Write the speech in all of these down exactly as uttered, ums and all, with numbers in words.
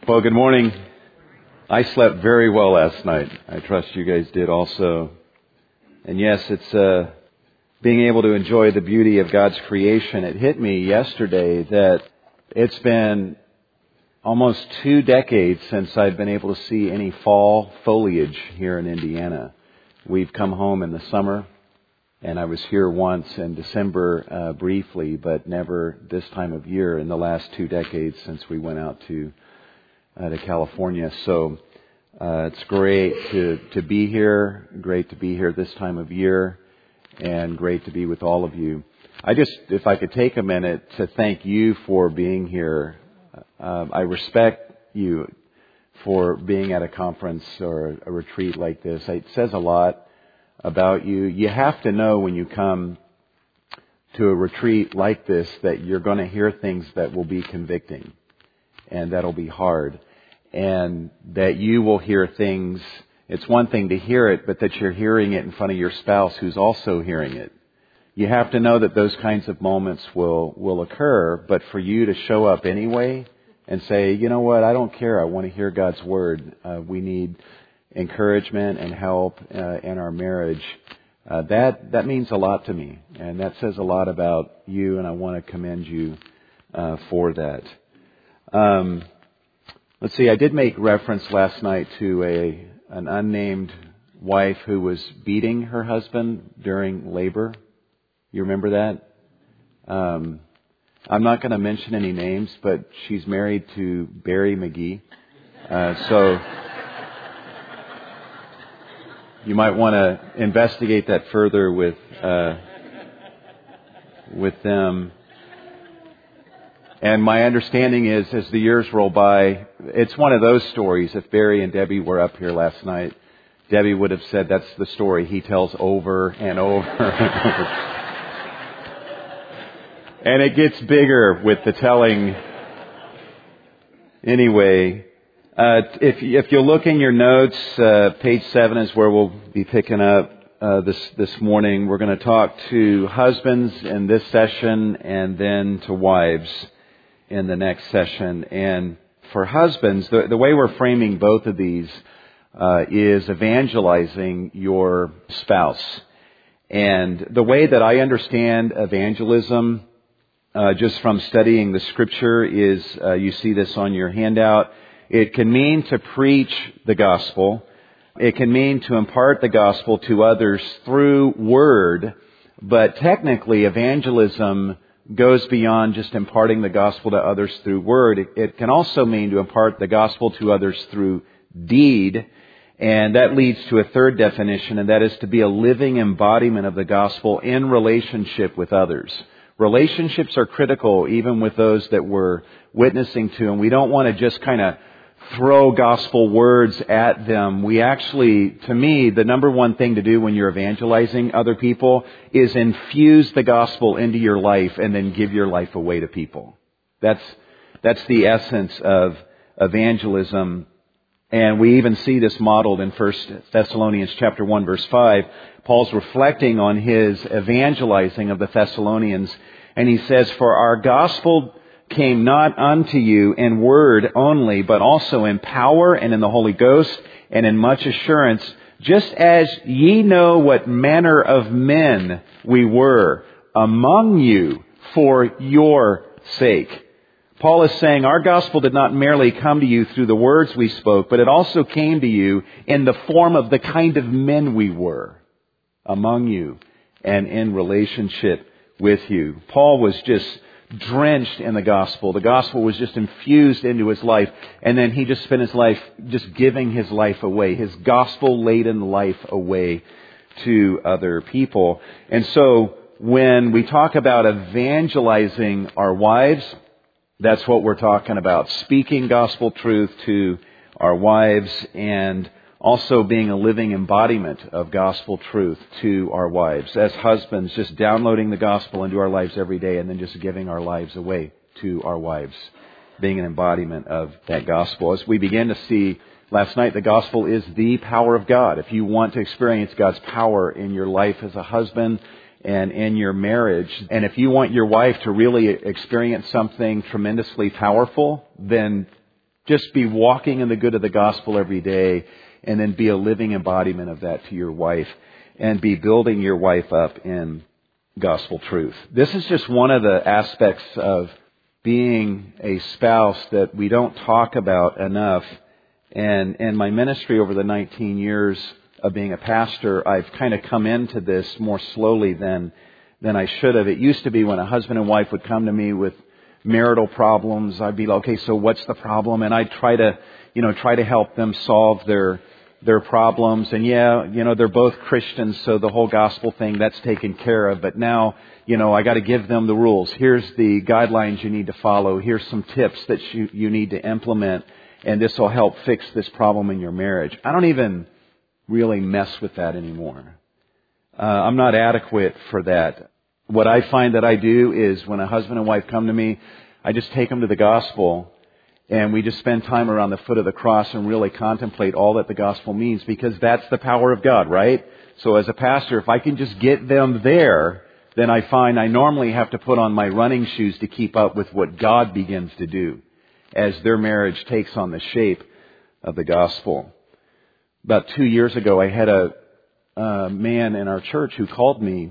Well, good morning. I slept very well last night. I trust you guys did also. And yes, it's uh, being able to enjoy the beauty of God's creation. It hit me yesterday that it's been almost two decades since I've been able to see any fall foliage here in Indiana. We've come home in the summer, and I was here once in December uh, briefly, but never this time of year in the last two decades since we went out to Uh, to California. So uh, it's great to, to be here, great to be here this time of year, and great to be with all of you. I just, if I could take a minute to thank you for being here. Uh, I respect you for being at a conference or a retreat like this. It says a lot about you. You have to know when you come to a retreat like this that you're going to hear things that will be convicting. And that'll be hard. And that you will hear things, it's one thing to hear it, but that you're hearing it in front of your spouse who's also hearing it. You have to know that those kinds of moments will, will occur, but for you to show up anyway and say, you know what, I don't care, I want to hear God's Word. Uh, we need encouragement and help uh, in our marriage. Uh, that, that means a lot to me. And that says a lot about you, and I want to commend you uh, for that. Um, let's see, I did make reference last night to a an unnamed wife who was beating her husband during labor. You remember that? Um, I'm not going to mention any names, but she's married to Barry McGee. Uh, so you might want to investigate that further with uh, with them. And my understanding is, as the years roll by, it's one of those stories. If Barry and Debbie were up here last night, Debbie would have said that's the story he tells over and over. And it gets bigger with the telling. Anyway, uh, if, if you'll look in your notes, uh, page seven is where we'll be picking up uh, this, this morning. We're going to talk to husbands in this session and then to wives in the next session. And for husbands, the, the way we're framing both of these uh, is evangelizing your spouse. And the way that I understand evangelism, uh, just from studying the Scripture, is uh, you see this on your handout. It can mean to preach the gospel. It can mean to impart the gospel to others through word. But technically, evangelism goes beyond just imparting the gospel to others through word. It, it can also mean to impart the gospel to others through deed. And that leads to a third definition, and that is to be a living embodiment of the gospel in relationship with others. Relationships are critical even with those that we're witnessing to, and we don't want to just kind of throw gospel words at them. We actually, to me, the number one thing to do when you're evangelizing other people is infuse the gospel into your life and then give your life away to people. That's, that's the essence of evangelism. And we even see this modeled in First Thessalonians chapter one, verse five. Paul's reflecting on his evangelizing of the Thessalonians, and he says, "For our gospel came not unto you in word only, but also in power and in the Holy Ghost and in much assurance, just as ye know what manner of men we were among you for your sake." Paul is saying our gospel did not merely come to you through the words we spoke, but it also came to you in the form of the kind of men we were among you and in relationship with you. Paul was just drenched in the gospel. The gospel was just infused into his life. And then he just spent his life just giving his life away, his gospel-laden life away to other people. And so when we talk about evangelizing our wives, that's what we're talking about. Speaking gospel truth to our wives and also being a living embodiment of gospel truth to our wives. As husbands, just downloading the gospel into our lives every day and then just giving our lives away to our wives. Being an embodiment of that gospel. As we begin to see last night, the gospel is the power of God. If you want to experience God's power in your life as a husband and in your marriage, and if you want your wife to really experience something tremendously powerful, then just be walking in the good of the gospel every day, and then be a living embodiment of that to your wife, and be building your wife up in gospel truth. This is just one of the aspects of being a spouse that we don't talk about enough. And in my ministry over the nineteen years of being a pastor, I've kind of come into this more slowly than than I should have. It used to be when a husband and wife would come to me with marital problems, I'd be like, okay, so what's the problem? And I'd try to, you know, try to help them solve their their problems. And yeah, you know, they're both Christians, so the whole gospel thing, that's taken care of. But now, you know, I got to give them the rules. Here's the guidelines you need to follow. Here's some tips that you, you need to implement, and this will help fix this problem in your marriage. I don't even really mess with that anymore. Uh, I'm not adequate for that. What I find that I do is when a husband and wife come to me, I just take them to the gospel, and we just spend time around the foot of the cross and really contemplate all that the gospel means, because that's the power of God, right? So as a pastor, if I can just get them there, then I find I normally have to put on my running shoes to keep up with what God begins to do as their marriage takes on the shape of the gospel. About two years ago, I had a, a man in our church who called me,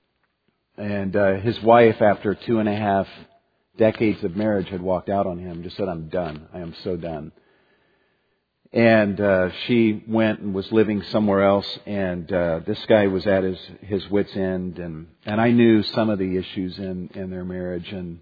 and uh, his wife, after two and a half decades of marriage, had walked out on him, just said, "I'm done. I am so done." And uh, she went and was living somewhere else, and uh, this guy was at his, his wit's end, and, and I knew some of the issues in, in their marriage, and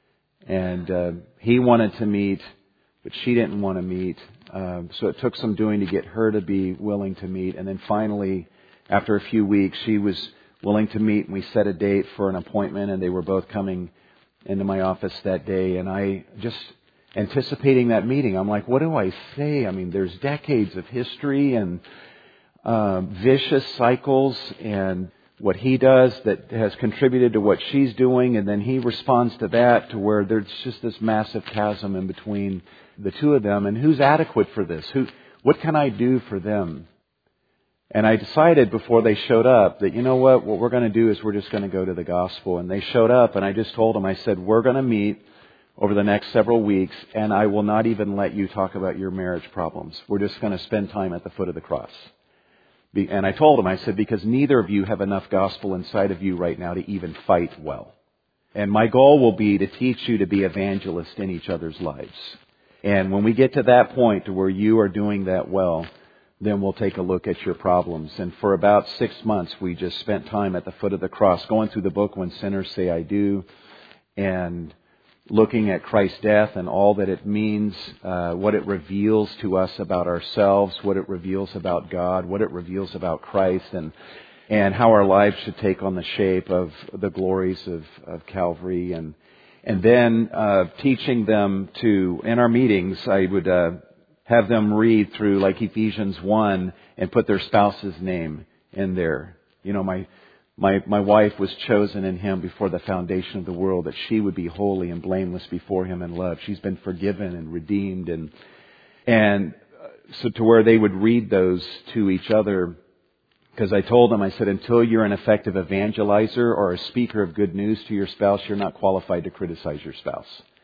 and uh, he wanted to meet, but she didn't want to meet. Uh, so it took some doing to get her to be willing to meet, and then finally, after a few weeks, she was willing to meet, and we set a date for an appointment, and they were both coming into my office that day, and I just anticipating that meeting, I'm like, what do I say? I mean, there's decades of history and uh, vicious cycles, and what he does that has contributed to what she's doing, and then he responds to that, to where there's just this massive chasm in between the two of them, and who's adequate for this? Who? What can I do for them? And I decided before they showed up that, you know what, what we're going to do is we're just going to go to the gospel. And they showed up, and I just told them, I said, we're going to meet over the next several weeks, and I will not even let you talk about your marriage problems. We're just going to spend time at the foot of the cross. And I told them, I said, because neither of you have enough gospel inside of you right now to even fight well. And my goal will be to teach you to be evangelists in each other's lives. And when we get to that point to where you are doing that well, then we'll take a look at your problems. And for about six months, we just spent time at the foot of the cross, going through the book When Sinners Say I Do, and looking at Christ's death and all that it means, uh, what it reveals to us about ourselves, what it reveals about God, what it reveals about Christ, and and how our lives should take on the shape of the glories of, of Calvary. And and then uh, teaching them to, in our meetings, I would uh, have them read through like Ephesians one and put their spouse's name in there. You know, my My my wife was chosen in Him before the foundation of the world, that she would be holy and blameless before Him in love. She's been forgiven and redeemed, and and so to where they would read those to each other. Because I told them, I said, until you're an effective evangelizer or a speaker of good news to your spouse, you're not qualified to criticize your spouse.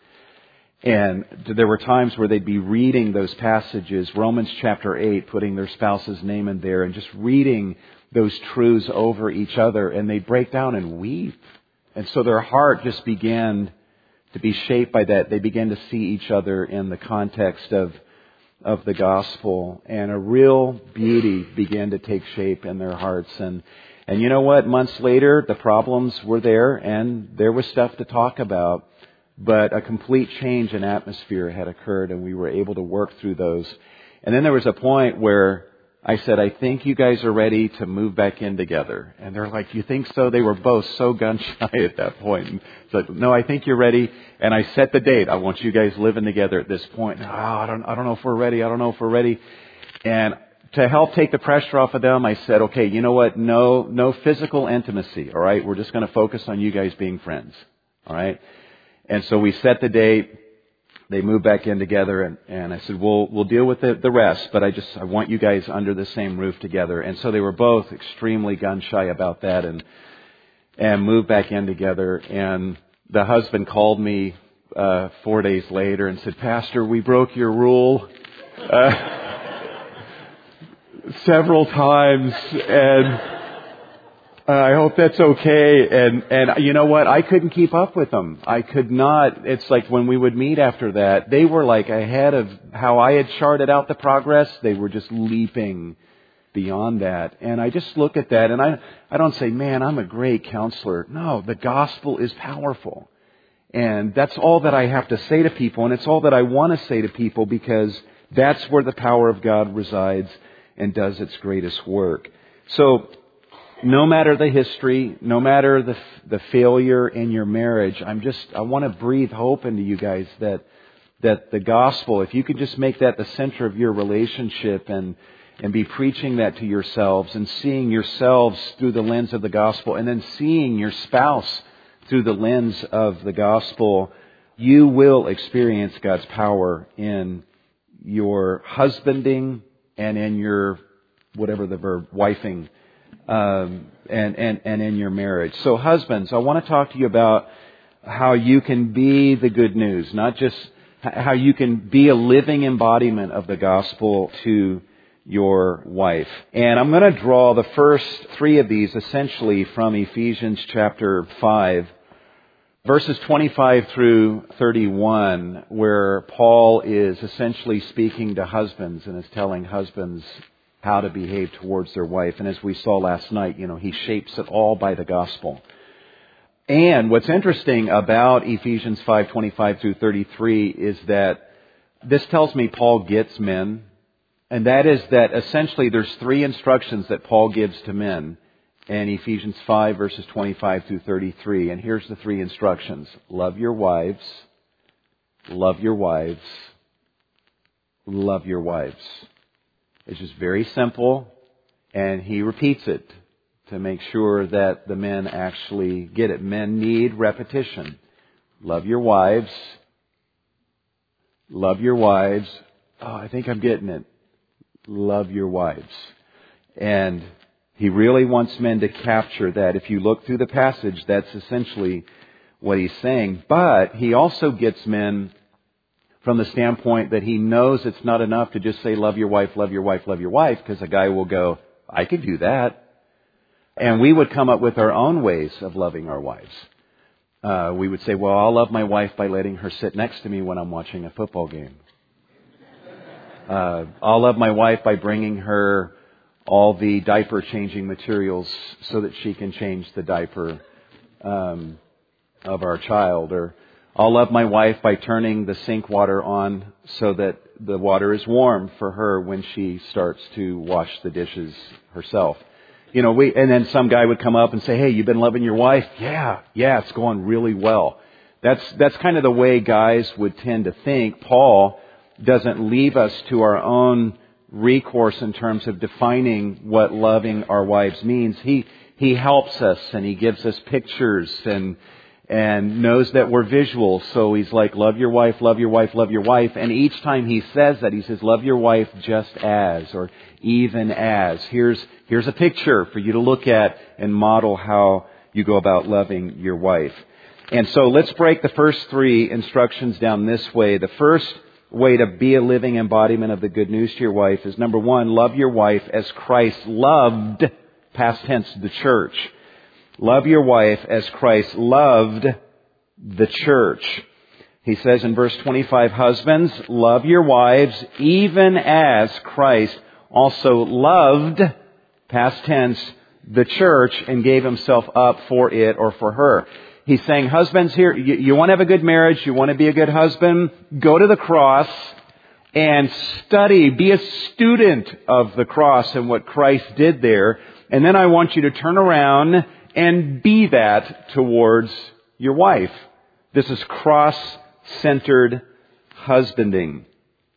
And there were times where they'd be reading those passages, Romans chapter eight, putting their spouse's name in there, and just reading those truths over each other, and they'd break down and weep. And so their heart just began to be shaped by that. They began to see each other in the context of of the gospel, and a real beauty began to take shape in their hearts. And and you know what? Months later, the problems were there, and there was stuff to talk about. But a complete change in atmosphere had occurred, and we were able to work through those. And then there was a point where I said, I think you guys are ready to move back in together. And they're like, you think so? They were both so gun shy at that point. And it's like, no, I think you're ready. And I set the date. I want you guys living together at this point. Oh, I don't, I don't know if we're ready. I don't know if we're ready. And to help take the pressure off of them, I said, okay, you know what? No, no physical intimacy. All right. We're just going to focus on you guys being friends. All right. And so we set the date. They moved back in together, and, and I said, we'll, we'll deal with the, the rest, but I just, I want you guys under the same roof together. And so they were both extremely gun shy about that, and, and moved back in together. And the husband called me uh, four days later and said, Pastor, we broke your rule uh, several times, and uh, I hope that's okay. And, and you know what? I couldn't keep up with them. I could not. It's like when we would meet after that, they were like ahead of how I had charted out the progress. They were just leaping beyond that. And I just look at that and I, I don't say, man, I'm a great counselor. No, the gospel is powerful. And that's all that I have to say to people. And it's all that I want to say to people, because that's where the power of God resides and does its greatest work. So no matter the history, no matter the, the failure in your marriage, I'm just, I want to breathe hope into you guys that, that the gospel, if you could just make that the center of your relationship and and be preaching that to yourselves and seeing yourselves through the lens of the gospel, and then seeing your spouse through the lens of the gospel, you will experience God's power in your husbanding and in your, whatever the verb, wifing, um, and, and, and in your marriage. So husbands, I want to talk to you about how you can be the good news, not just how you can be a living embodiment of the gospel to your wife. And I'm going to draw the first three of these essentially from Ephesians chapter five, verses twenty-five through thirty-one, where Paul is essentially speaking to husbands and is telling husbands how to behave towards their wife. And as we saw last night, you know, he shapes it all by the gospel. And what's interesting about Ephesians five, twenty-five through thirty-three is that this tells me Paul gets men. And that is that essentially there's three instructions that Paul gives to men in Ephesians five, verses twenty-five through thirty-three. And here's the three instructions. Love your wives. Love your wives. Love your wives. It's just very simple. And he repeats it to make sure that the men actually get it. Men need repetition. Love your wives. Love your wives. Oh, I think I'm getting it. Love your wives. And he really wants men to capture that. If you look through the passage, that's essentially what he's saying. But he also gets men from the standpoint that he knows it's not enough to just say, love your wife, love your wife, love your wife, because a guy will go, I could do that. And we would come up with our own ways of loving our wives. Uh, we would say, well, I'll love my wife by letting her sit next to me when I'm watching a football game. Uh, I'll love my wife by bringing her all the diaper changing materials so that she can change the diaper um, of our child. Or I'll love my wife by turning the sink water on so that the water is warm for her when she starts to wash the dishes herself. You know, we, and then some guy would come up and say, hey, you've been loving your wife? Yeah, yeah, it's going really well. That's, that's kind of the way guys would tend to think. Paul doesn't leave us to our own recourse in terms of defining what loving our wives means. He he helps us and he gives us pictures and and knows that we're visual. So he's like, love your wife, love your wife, love your wife. And each time he says that, he says, love your wife just as, or even as. Here's here's a picture for you to look at and model how you go about loving your wife. And so let's break the first three instructions down this way. The first way to be a living embodiment of the good news to your wife is, number one, love your wife as Christ loved, past tense, the church. Love your wife as Christ loved the church. He says in verse twenty-five, husbands, love your wives even as Christ also loved, past tense, the church and gave himself up for it or for her. He's saying, husbands, here, you, you want to have a good marriage, you want to be a good husband, go to the cross and study, be a student of the cross and what Christ did there. And then I want you to turn around and be that towards your wife. This is cross-centered husbanding.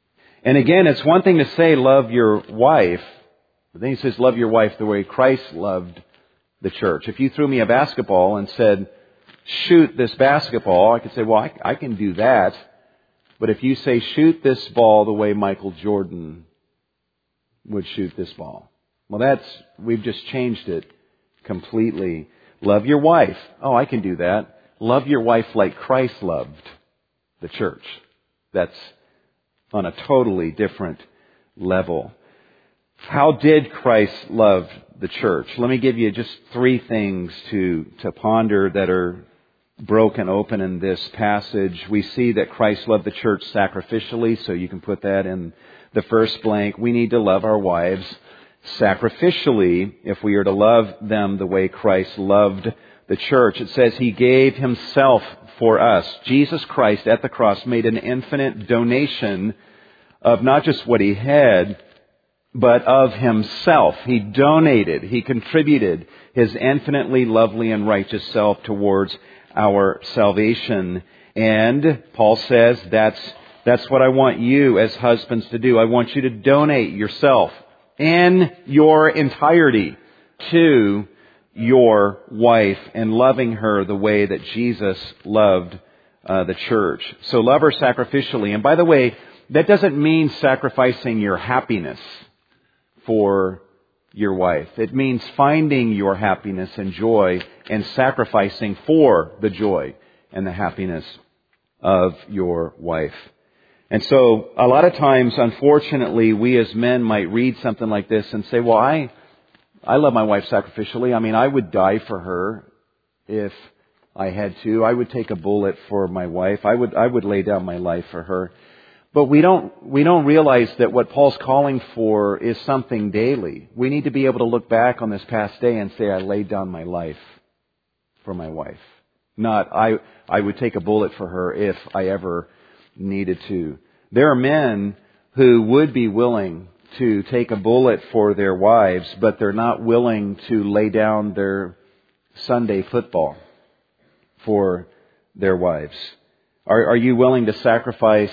And again, it's one thing to say, love your wife. But then he says, love your wife the way Christ loved the church. If you threw me a basketball and said, shoot this basketball, I could say, well, I, I can do that. But if you say, shoot this ball the way Michael Jordan would shoot this ball, well, that's, we've just changed it completely. Love your wife. Oh, I can do that. Love your wife like Christ loved the church. That's on a totally different level. How did Christ love the church? Let me give you just three things to, to ponder that are broken open in this passage. We see that Christ loved the church sacrificially, so you can put that in the first blank. We need to love our wives sacrificially if we are to love them the way Christ loved the church. It says He gave Himself for us. Jesus Christ at the cross made an infinite donation of not just what He had, but of Himself. He donated, He contributed His infinitely lovely and righteous self towards our salvation. And Paul says that's that's what I want you as husbands to do. I want you to donate yourself in your entirety to your wife and loving her the way that Jesus loved uh, the church. So love her sacrificially. And by the way, that doesn't mean sacrificing your happiness for your wife. It means finding your happiness and joy and sacrificing for the joy and the happiness of your wife. And so a lot of times, unfortunately, we as men might read something like this and say, well, I, I love my wife sacrificially. I mean, I would die for her if I had to. I would take a bullet for my wife. I would, I would lay down my life for her. But we don't, we don't realize that what Paul's calling for is something daily. We need to be able to look back on this past day and say, I laid down my life for my wife. Not, I, I would take a bullet for her if I ever needed to. There are men who would be willing to take a bullet for their wives, but they're not willing to lay down their Sunday football for their wives. Are, are you willing to sacrifice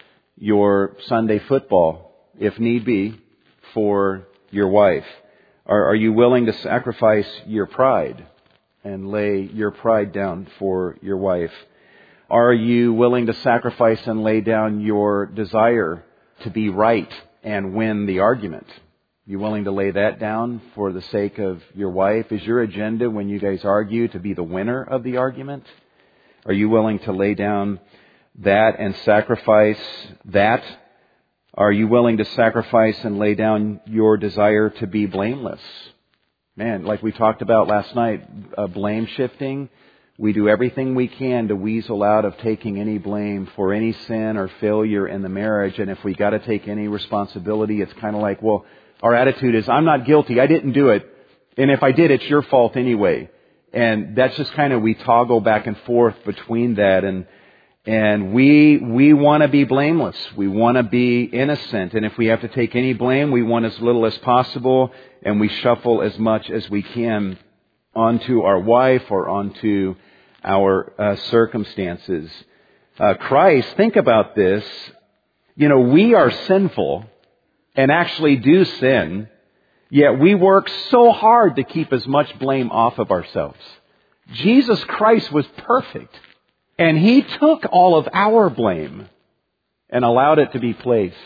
your Sunday football, if need be, for your wife? Are, are you willing to sacrifice your pride and lay your pride down for your wife? Are you willing to sacrifice and lay down your desire to be right and win the argument? You willing to lay that down for the sake of your wife? Is your agenda when you guys argue to be the winner of the argument? Are you willing to lay down that and sacrifice that? Are you willing to sacrifice and lay down your desire to be blameless? Man, like we talked about last night, uh, blame shifting. We do everything we can to weasel out of taking any blame for any sin or failure in the marriage. And if we got to take any responsibility, it's kind of like, well, our attitude is, I'm not guilty. I didn't do it. And if I did, it's your fault anyway. And that's just kind of, we toggle back and forth between that. And And we we want to be blameless. We want to be innocent. And if we have to take any blame, we want as little as possible. And we shuffle as much as we can onto our wife or onto our uh, circumstances. Uh, Christ, think about this. You know, we are sinful and actually do sin, yet we work so hard to keep as much blame off of ourselves. Jesus Christ was perfect. And He took all of our blame and allowed it to be placed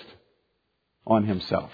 on Himself.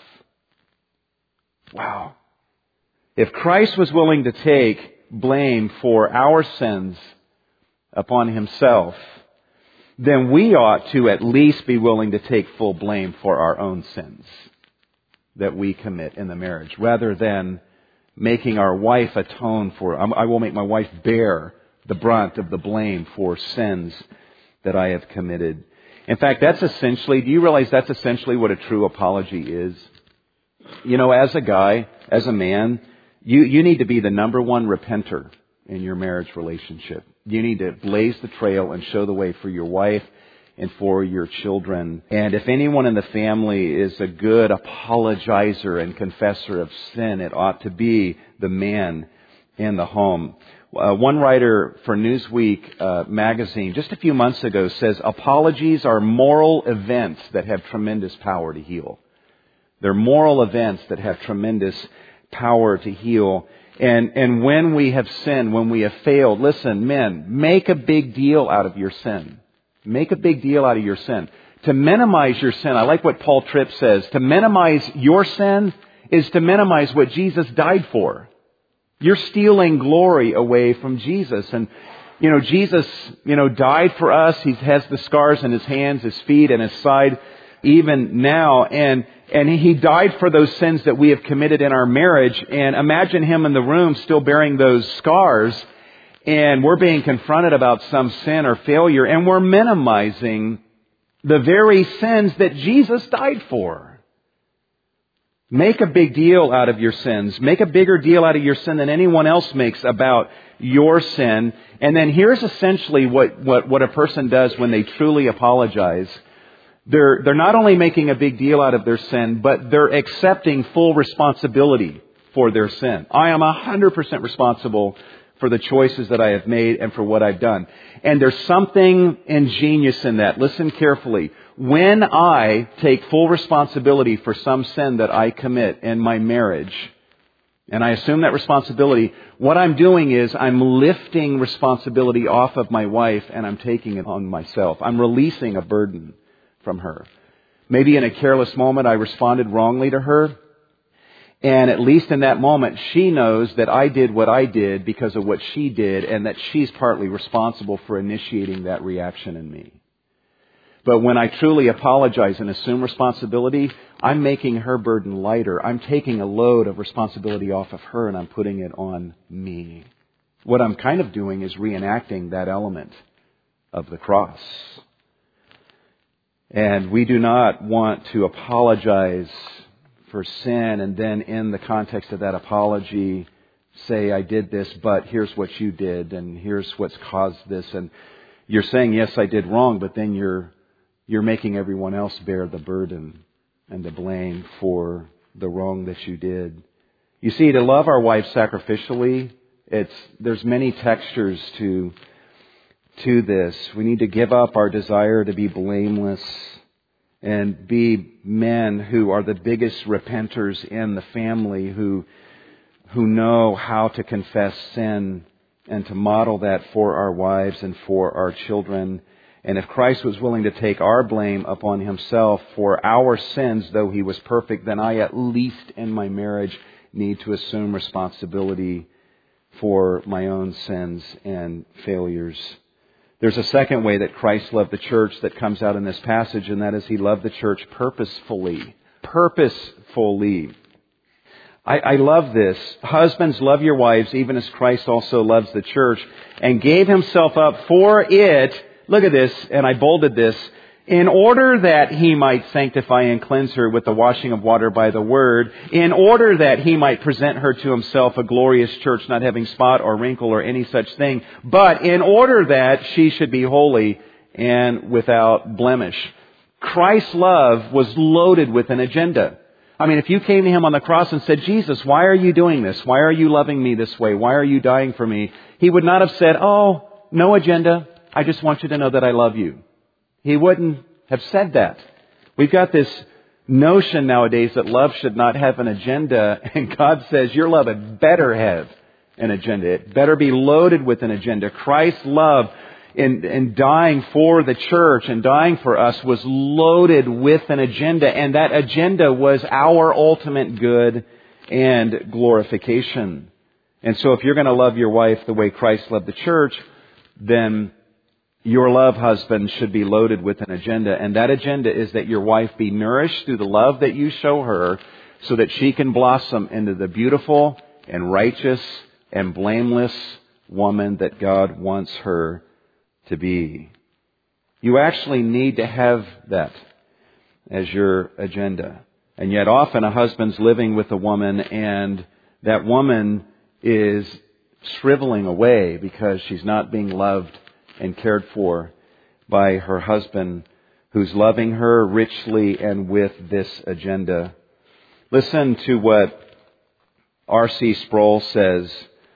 Wow. If Christ was willing to take blame for our sins upon Himself, then we ought to at least be willing to take full blame for our own sins that we commit in the marriage, rather than making our wife atone for, I will make my wife bear the brunt of the blame for sins that I have committed. In fact, that's essentially, do you realize that's essentially what a true apology is? You know, as a guy, as a man, you, you need to be the number one repenter in your marriage relationship. You need to blaze the trail and show the way for your wife and for your children. And if anyone in the family is a good apologizer and confessor of sin, it ought to be the man in the home. Uh, one writer for Newsweek uh, magazine just a few months ago says apologies are moral events that have tremendous power to heal. They're moral events that have tremendous power to heal. And and when we have sinned, when we have failed, listen, men, make a big deal out of your sin. Make a big deal out of your sin. To minimize your sin, I like what Paul Tripp says, to minimize your sin is to minimize what Jesus died for. You're stealing glory away from Jesus. And You know, Jesus, you know, died for us. He has the scars in his hands, his feet, and his side even now. And, and he died for those sins that we have committed in our marriage. And imagine him in the room still bearing those scars. And we're being confronted about some sin or failure. And we're minimizing the very sins that Jesus died for. Make a big deal out of your sins. Make a bigger deal out of your sin than anyone else makes about your sin. And then here's essentially what, what, what a person does when they truly apologize. They're, they're not only making a big deal out of their sin, but they're accepting full responsibility for their sin. I am one hundred percent responsible for the choices that I have made and for what I've done. And there's something ingenious in that. Listen carefully. When I take full responsibility for some sin that I commit in my marriage, and I assume that responsibility, what I'm doing is I'm lifting responsibility off of my wife and I'm taking it on myself. I'm releasing a burden from her. Maybe in a careless moment I responded wrongly to her. And at least in that moment, she knows that I did what I did because of what she did and that she's partly responsible for initiating that reaction in me. But when I truly apologize and assume responsibility, I'm making her burden lighter. I'm taking a load of responsibility off of her and I'm putting it on me. What I'm kind of doing is reenacting that element of the cross. And we do not want to apologize for sin and then in the context of that apology say, I did this, but here's what you did and here's what's caused this. And you're saying, yes, I did wrong, but then you're You're making everyone else bear the burden and the blame for the wrong that you did. You see, to love our wife sacrificially, it's there's many textures to to this. We need to give up our desire to be blameless and be men who are the biggest repenters in the family, who who know how to confess sin and to model that for our wives and for our children. And if Christ was willing to take our blame upon himself for our sins, though he was perfect, then I, at least in my marriage, need to assume responsibility for my own sins and failures. There's a second way that Christ loved the church that comes out in this passage, and that is he loved the church purposefully. Purposefully. I, I love this. Husbands, love your wives, even as Christ also loves the church, and gave himself up for it. Look at this, and I bolded this. In order that he might sanctify and cleanse her with the washing of water by the word, in order that he might present her to himself a glorious church, not having spot or wrinkle or any such thing, but in order that she should be holy and without blemish. Christ's love was loaded with an agenda. I mean, if you came to him on the cross and said, Jesus, why are you doing this? Why are you loving me this way? Why are you dying for me? He would not have said, oh, no agenda. I just want you to know that I love you. He wouldn't have said that. We've got this notion nowadays that love should not have an agenda, and God says your love had better have an agenda. It better be loaded with an agenda. Christ's love in, in dying for the church and dying for us was loaded with an agenda, and that agenda was our ultimate good and glorification. And so if you're going to love your wife the way Christ loved the church, then your love, husband, should be loaded with an agenda. And that agenda is that your wife be nourished through the love that you show her so that she can blossom into the beautiful and righteous and blameless woman that God wants her to be. You actually need to have that as your agenda. And yet often a husband's living with a woman and that woman is shriveling away because she's not being loved and cared for by her husband, who's loving her richly and with this agenda. Listen to what R C Sproul says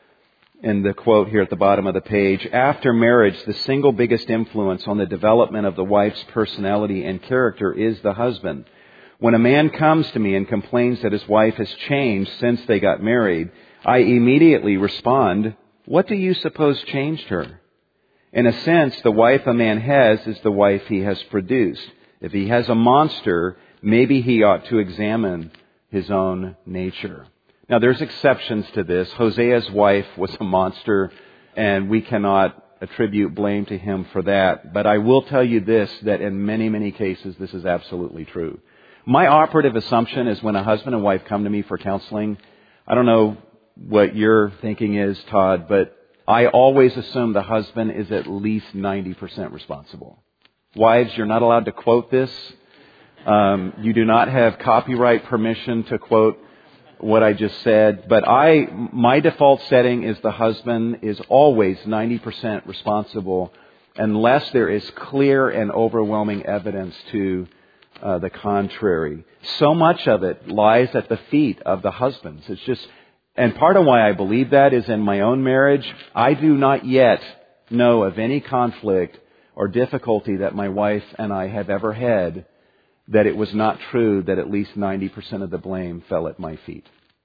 in the quote here at the bottom of the page. After marriage, the single biggest influence on the development of the wife's personality and character is the husband. When a man comes to me and complains that his wife has changed since they got married, I immediately respond, what do you suppose changed her? In a sense, the wife a man has is the wife he has produced. If he has a monster, maybe he ought to examine his own nature. Now, there's exceptions to this. Hosea's wife was a monster, and we cannot attribute blame to him for that. But I will tell you this, that in many, many cases, this is absolutely true. My operative assumption is when a husband and wife come to me for counseling, I don't know what your thinking is, Todd, but I always assume the husband is at least ninety percent responsible. Wives, you're not allowed to quote this. Um, you do not have copyright permission to quote what I just said. But I, my default setting is the husband is always ninety percent responsible unless there is clear and overwhelming evidence to uh, the contrary. So much of it lies at the feet of the husbands. It's just, and part of why I believe that is in my own marriage, I do not yet know of any conflict or difficulty that my wife and I have ever had that it was not true that at least ninety percent of the blame fell at my feet.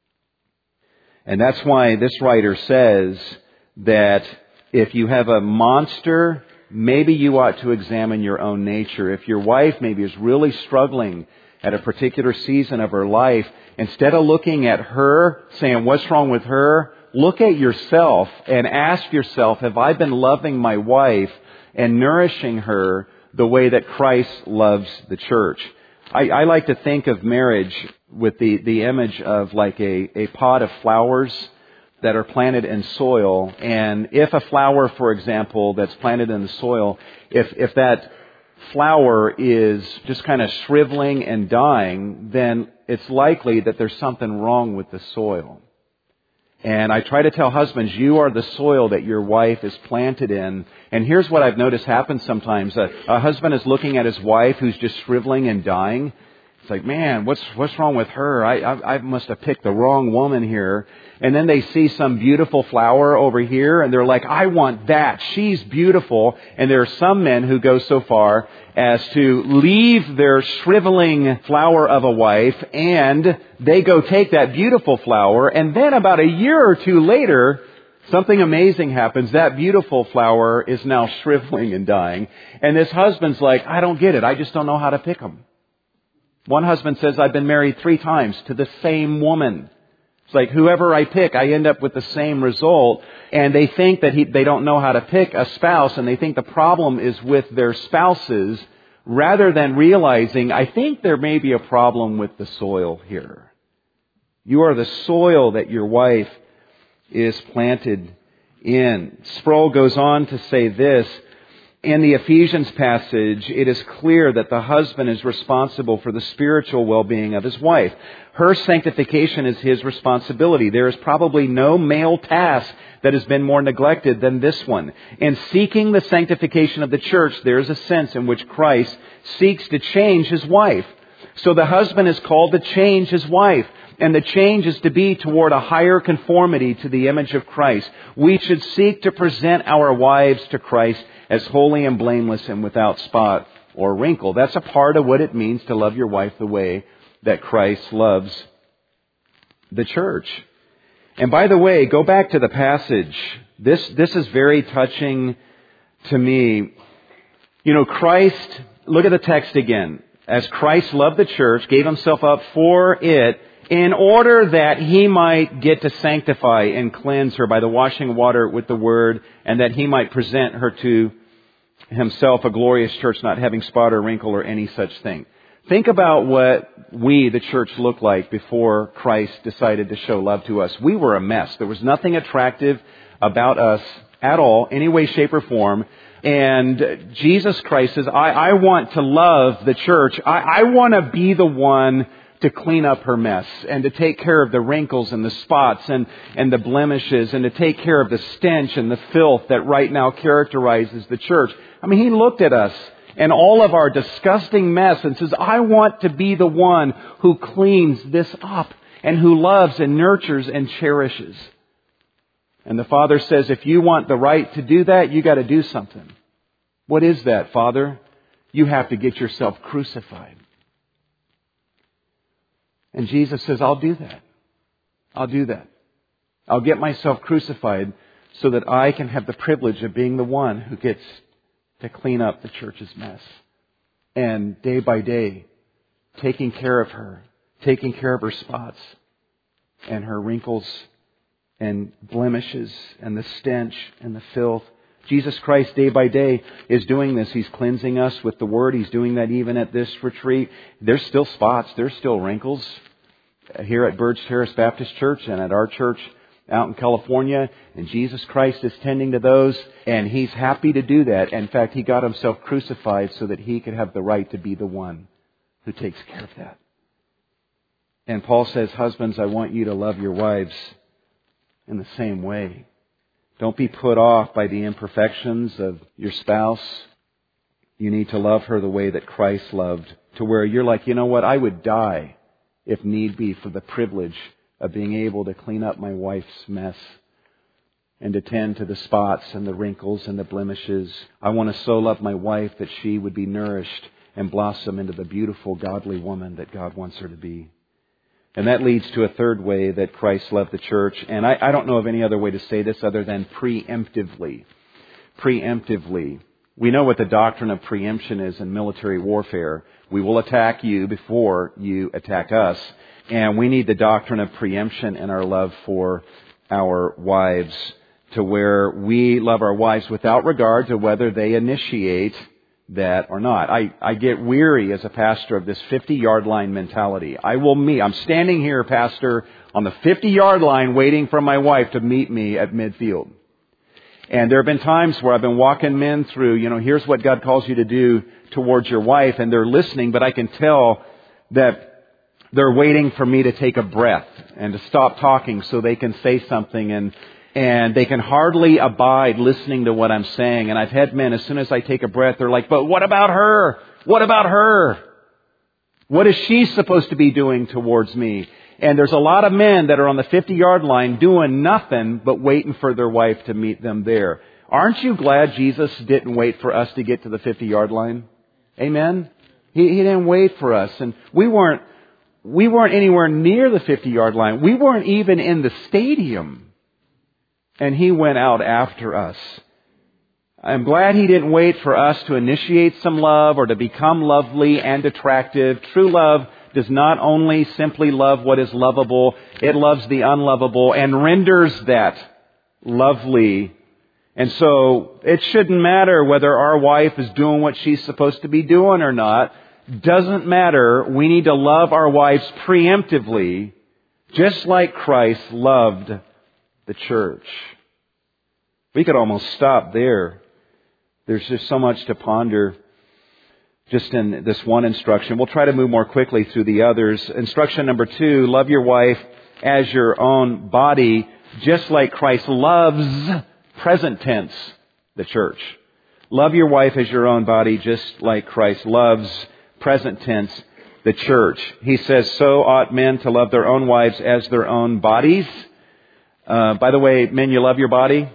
And that's why this writer says that if you have a monster, maybe you ought to examine your own nature. If your wife maybe is really struggling at a particular season of her life, instead of looking at her, saying, what's wrong with her? Look at yourself and ask yourself, have I been loving my wife and nourishing her the way that Christ loves the church? I, I like to think of marriage with the, the image of like a, a pot of flowers that are planted in soil. And if a flower, for example, that's planted in the soil, if, if that flower is just kind of shriveling and dying, then it's likely that there's something wrong with the soil. And I try to tell husbands, you are the soil that your wife is planted in. And here's what I've noticed happens sometimes. A, a husband is looking at his wife who's just shriveling and dying. It's like, man, what's what's wrong with her? I, I I must have picked the wrong woman here. And then they see some beautiful flower over here, and they're like, I want that. She's beautiful. And there are some men who go so far as to leave their shriveling flower of a wife, and they go take that beautiful flower, and then about a year or two later, something amazing happens. That beautiful flower is now shriveling and dying. And this husband's like, I don't get it. I just don't know how to pick them. One husband says, I've been married three times to the same woman. It's like whoever I pick, I end up with the same result. And they think that he, they don't know how to pick a spouse, and they think the problem is with their spouses, rather than realizing, I think there may be a problem with the soil here. You are the soil that your wife is planted in. Sproul goes on to say this. In the Ephesians passage, it is clear that the husband is responsible for the spiritual well-being of his wife. Her sanctification is his responsibility. There is probably no male task that has been more neglected than this one. In seeking the sanctification of the church, there is a sense in which Christ seeks to change his wife. So the husband is called to change his wife. And the change is to be toward a higher conformity to the image of Christ. We should seek to present our wives to Christ as holy and blameless and without spot or wrinkle. That's a part of what it means to love your wife the way that Christ loves the church. And by the way, go back to the passage. This, this is very touching to me. You know, Christ, look at the text again. As Christ loved the church, gave himself up for it, in order that he might get to sanctify and cleanse her by the washing of water with the word, and that he might present her to himself a glorious church, not having spot or wrinkle or any such thing. Think about what we, the church, looked like before Christ decided to show love to us. We were a mess. There was nothing attractive about us at all, any way, shape, or form. And Jesus Christ says, I, I want to love the church. I, I want to be the one to clean up her mess and to take care of the wrinkles and the spots and, and the blemishes and to take care of the stench and the filth that right now characterizes the church. I mean, he looked at us and all of our disgusting mess and says, I want to be the one who cleans this up and who loves and nurtures and cherishes. And the Father says, if you want the right to do that, you got to do something. What is that, Father? You have to get yourself crucified. And Jesus says, I'll do that. I'll do that. I'll get myself crucified so that I can have the privilege of being the one who gets to clean up the church's mess. And day by day, taking care of her, taking care of her spots and her wrinkles and blemishes and the stench and the filth Jesus Christ, day by day, is doing this. He's cleansing us with the Word. He's doing that even at this retreat. There's still spots. There's still wrinkles here at Burge Terrace Baptist Church and at our church out in California. And Jesus Christ is tending to those, and He's happy to do that. In fact, He got Himself crucified so that He could have the right to be the one who takes care of that. And Paul says, husbands, I want you to love your wives in the same way. Don't be put off by the imperfections of your spouse. You need to love her the way that Christ loved, to where you're like, you know what, I would die if need be for the privilege of being able to clean up my wife's mess and to tend to the spots and the wrinkles and the blemishes. I want to so love my wife that she would be nourished and blossom into the beautiful, godly woman that God wants her to be. And that leads to a third way that Christ loved the church. And I, I don't know of any other way to say this other than preemptively. Preemptively. We know what the doctrine of preemption is in military warfare. We will attack you before you attack us. And we need the doctrine of preemption in our love for our wives, to where we love our wives without regard to whether they initiate that or not. I, I get weary as a pastor of this fifty-yard line mentality. I will meet. I'm standing here, pastor, on the fifty-yard line waiting for my wife to meet me at midfield. And there have been times where I've been walking men through, you know, here's what God calls you to do towards your wife, and they're listening, but I can tell that they're waiting for me to take a breath and to stop talking so they can say something, and And they can hardly abide listening to what I'm saying. And I've had men, as soon as I take a breath, they're like, but what about her? What about her? What is she supposed to be doing towards me? And there's a lot of men that are on the fifty-yard line doing nothing but waiting for their wife to meet them there. Aren't you glad Jesus didn't wait for us to get to the fifty-yard line? Amen? He, he didn't wait for us. And we weren't, we weren't anywhere near the fifty-yard line. We weren't even in the stadium. And He went out after us. I'm glad He didn't wait for us to initiate some love or to become lovely and attractive. True love does not only simply love what is lovable, it loves the unlovable and renders that lovely. And so it shouldn't matter whether our wife is doing what she's supposed to be doing or not. Doesn't matter. We need to love our wives preemptively, just like Christ loved the church. We could almost stop there. There's just so much to ponder just in this one instruction. We'll try to move more quickly through the others. Instruction number two, love your wife as your own body, just like Christ loves, present tense, the church. Love your wife as your own body, just like Christ loves, present tense, the church. He says, so ought men to love their own wives as their own bodies. Uh, by the way, men, you love your body?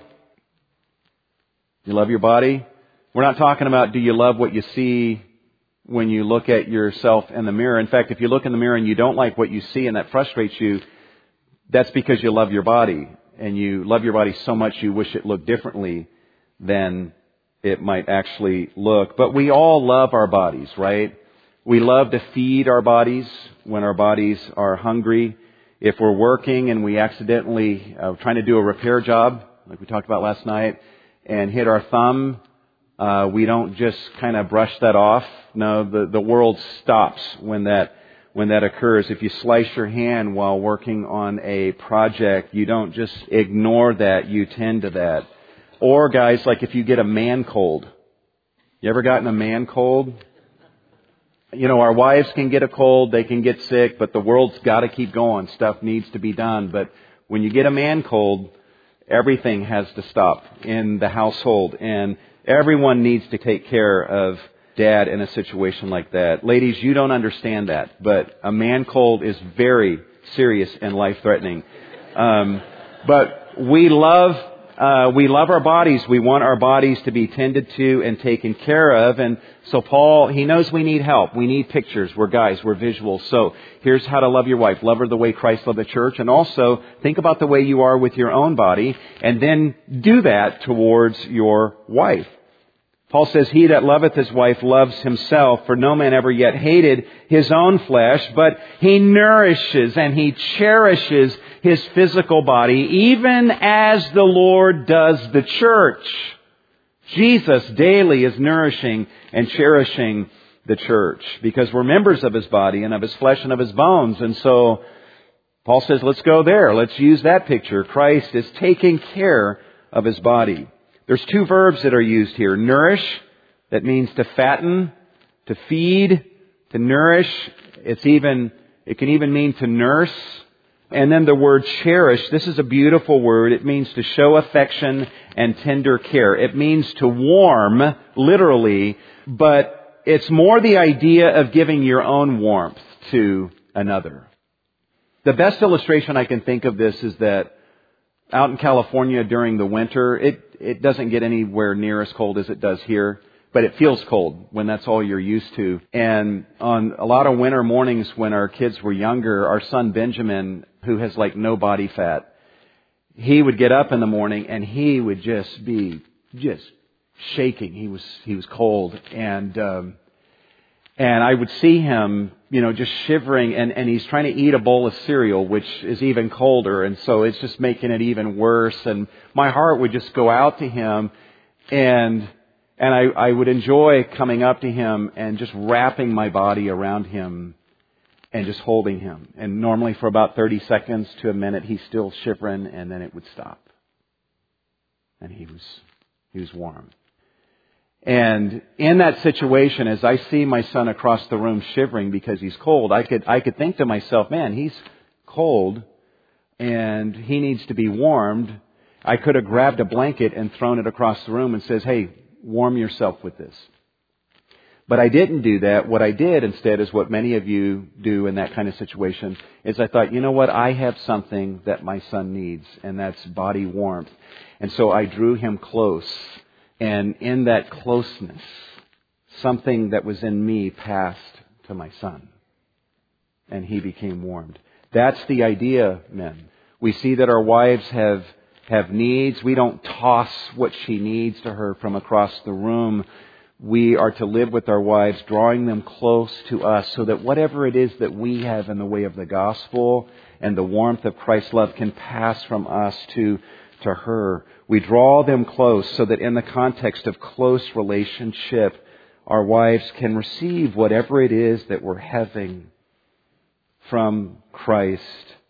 You love your body? We're not talking about do you love what you see when you look at yourself in the mirror. In fact, if you look in the mirror and you don't like what you see and that frustrates you, that's because you love your body. And you love your body so much you wish it looked differently than it might actually look. But we all love our bodies, right? We love to feed our bodies when our bodies are hungry. If we're working and we accidentally uh, trying to do a repair job, like we talked about last night, and hit our thumb, uh, we don't just kind of brush that off. No, the, the world stops when that when that occurs. If you slice your hand while working on a project, you don't just ignore that, you tend to that. Or guys, like if you get a man cold. You ever gotten a man cold? You know, our wives can get a cold, they can get sick, but the world's got to keep going. Stuff needs to be done. But when you get a man cold, everything has to stop in the household. And everyone needs to take care of dad in a situation like that. Ladies, you don't understand that. But a man cold is very serious and life-threatening. Um, but we love... Uh, we love our bodies. We want our bodies to be tended to and taken care of. And so Paul, he knows we need help. We need pictures. We're guys. We're visuals. So here's how to love your wife. Love her the way Christ loved the church. And also think about the way you are with your own body. And then do that towards your wife. Paul says, he that loveth his wife loves himself, for no man ever yet hated his own flesh, but he nourishes and he cherishes his physical body, even as the Lord does the church. Jesus daily is nourishing and cherishing the church because we're members of His body and of His flesh and of His bones. And so Paul says, let's go there. Let's use that picture. Christ is taking care of His body. There's two verbs that are used here. Nourish, that means to fatten, to feed, to nourish. It's even, it can even mean to nurse. And then the word cherish, this is a beautiful word. It means to show affection and tender care. It means to warm, literally, but it's more the idea of giving your own warmth to another. The best illustration I can think of this is that out in California during the winter, it, it doesn't get anywhere near as cold as it does here. But it feels cold when that's all you're used to. And on a lot of winter mornings when our kids were younger, our son Benjamin, who has like no body fat, he would get up in the morning and he would just be just shaking. He was he was cold. And um, and I would see him, you know, just shivering. And, and he's trying to eat a bowl of cereal, which is even colder. And so it's just making it even worse. And my heart would just go out to him. And... And I, I would enjoy coming up to him and just wrapping my body around him and just holding him. And normally for about thirty seconds to a minute, he's still shivering, and then it would stop. And he was, he was warm. And in that situation, as I see my son across the room shivering because he's cold, I could, I could think to myself, man, he's cold and he needs to be warmed. I could have grabbed a blanket and thrown it across the room and says, hey, warm yourself with this. But I didn't do that. What I did instead is what many of you do in that kind of situation is I thought, you know what? I have something that my son needs, and that's body warmth. And so I drew him close. And in that closeness, something that was in me passed to my son. And he became warmed. That's the idea, men. We see that our wives have have needs. We don't toss what she needs to her from across the room. We are to live with our wives, drawing them close to us so that whatever it is that we have in the way of the gospel and the warmth of Christ's love can pass from us to, to her. We draw them close so that in the context of close relationship, our wives can receive whatever it is that we're having from Christ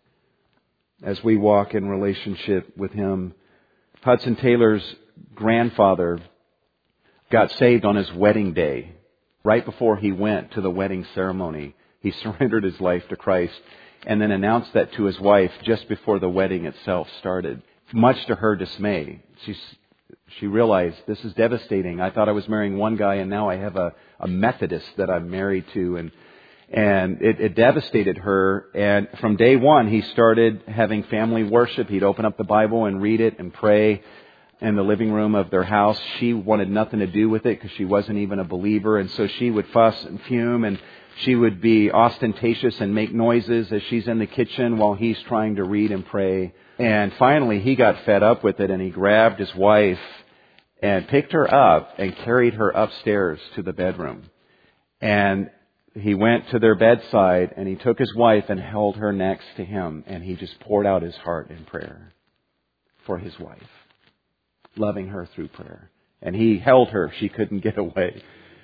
as we walk in relationship with Him. Hudson Taylor's grandfather got saved on his wedding day. Right before he went to the wedding ceremony, he surrendered his life to Christ and then announced that to his wife just before the wedding itself started. Much to her dismay, she, she realized, this is devastating. I thought I was marrying one guy and now I have a, a Methodist that I'm married to. And And it, it devastated her. And from day one, he started having family worship. He'd open up the Bible and read it and pray in the living room of their house. She wanted nothing to do with it because she wasn't even a believer. And so she would fuss and fume, and she would be ostentatious and make noises as she's in the kitchen while he's trying to read and pray. And finally, he got fed up with it, and he grabbed his wife and picked her up and carried her upstairs to the bedroom. And he went to their bedside and he took his wife and held her next to him, and he just poured out his heart in prayer for his wife, loving her through prayer. And he held her. She couldn't get away.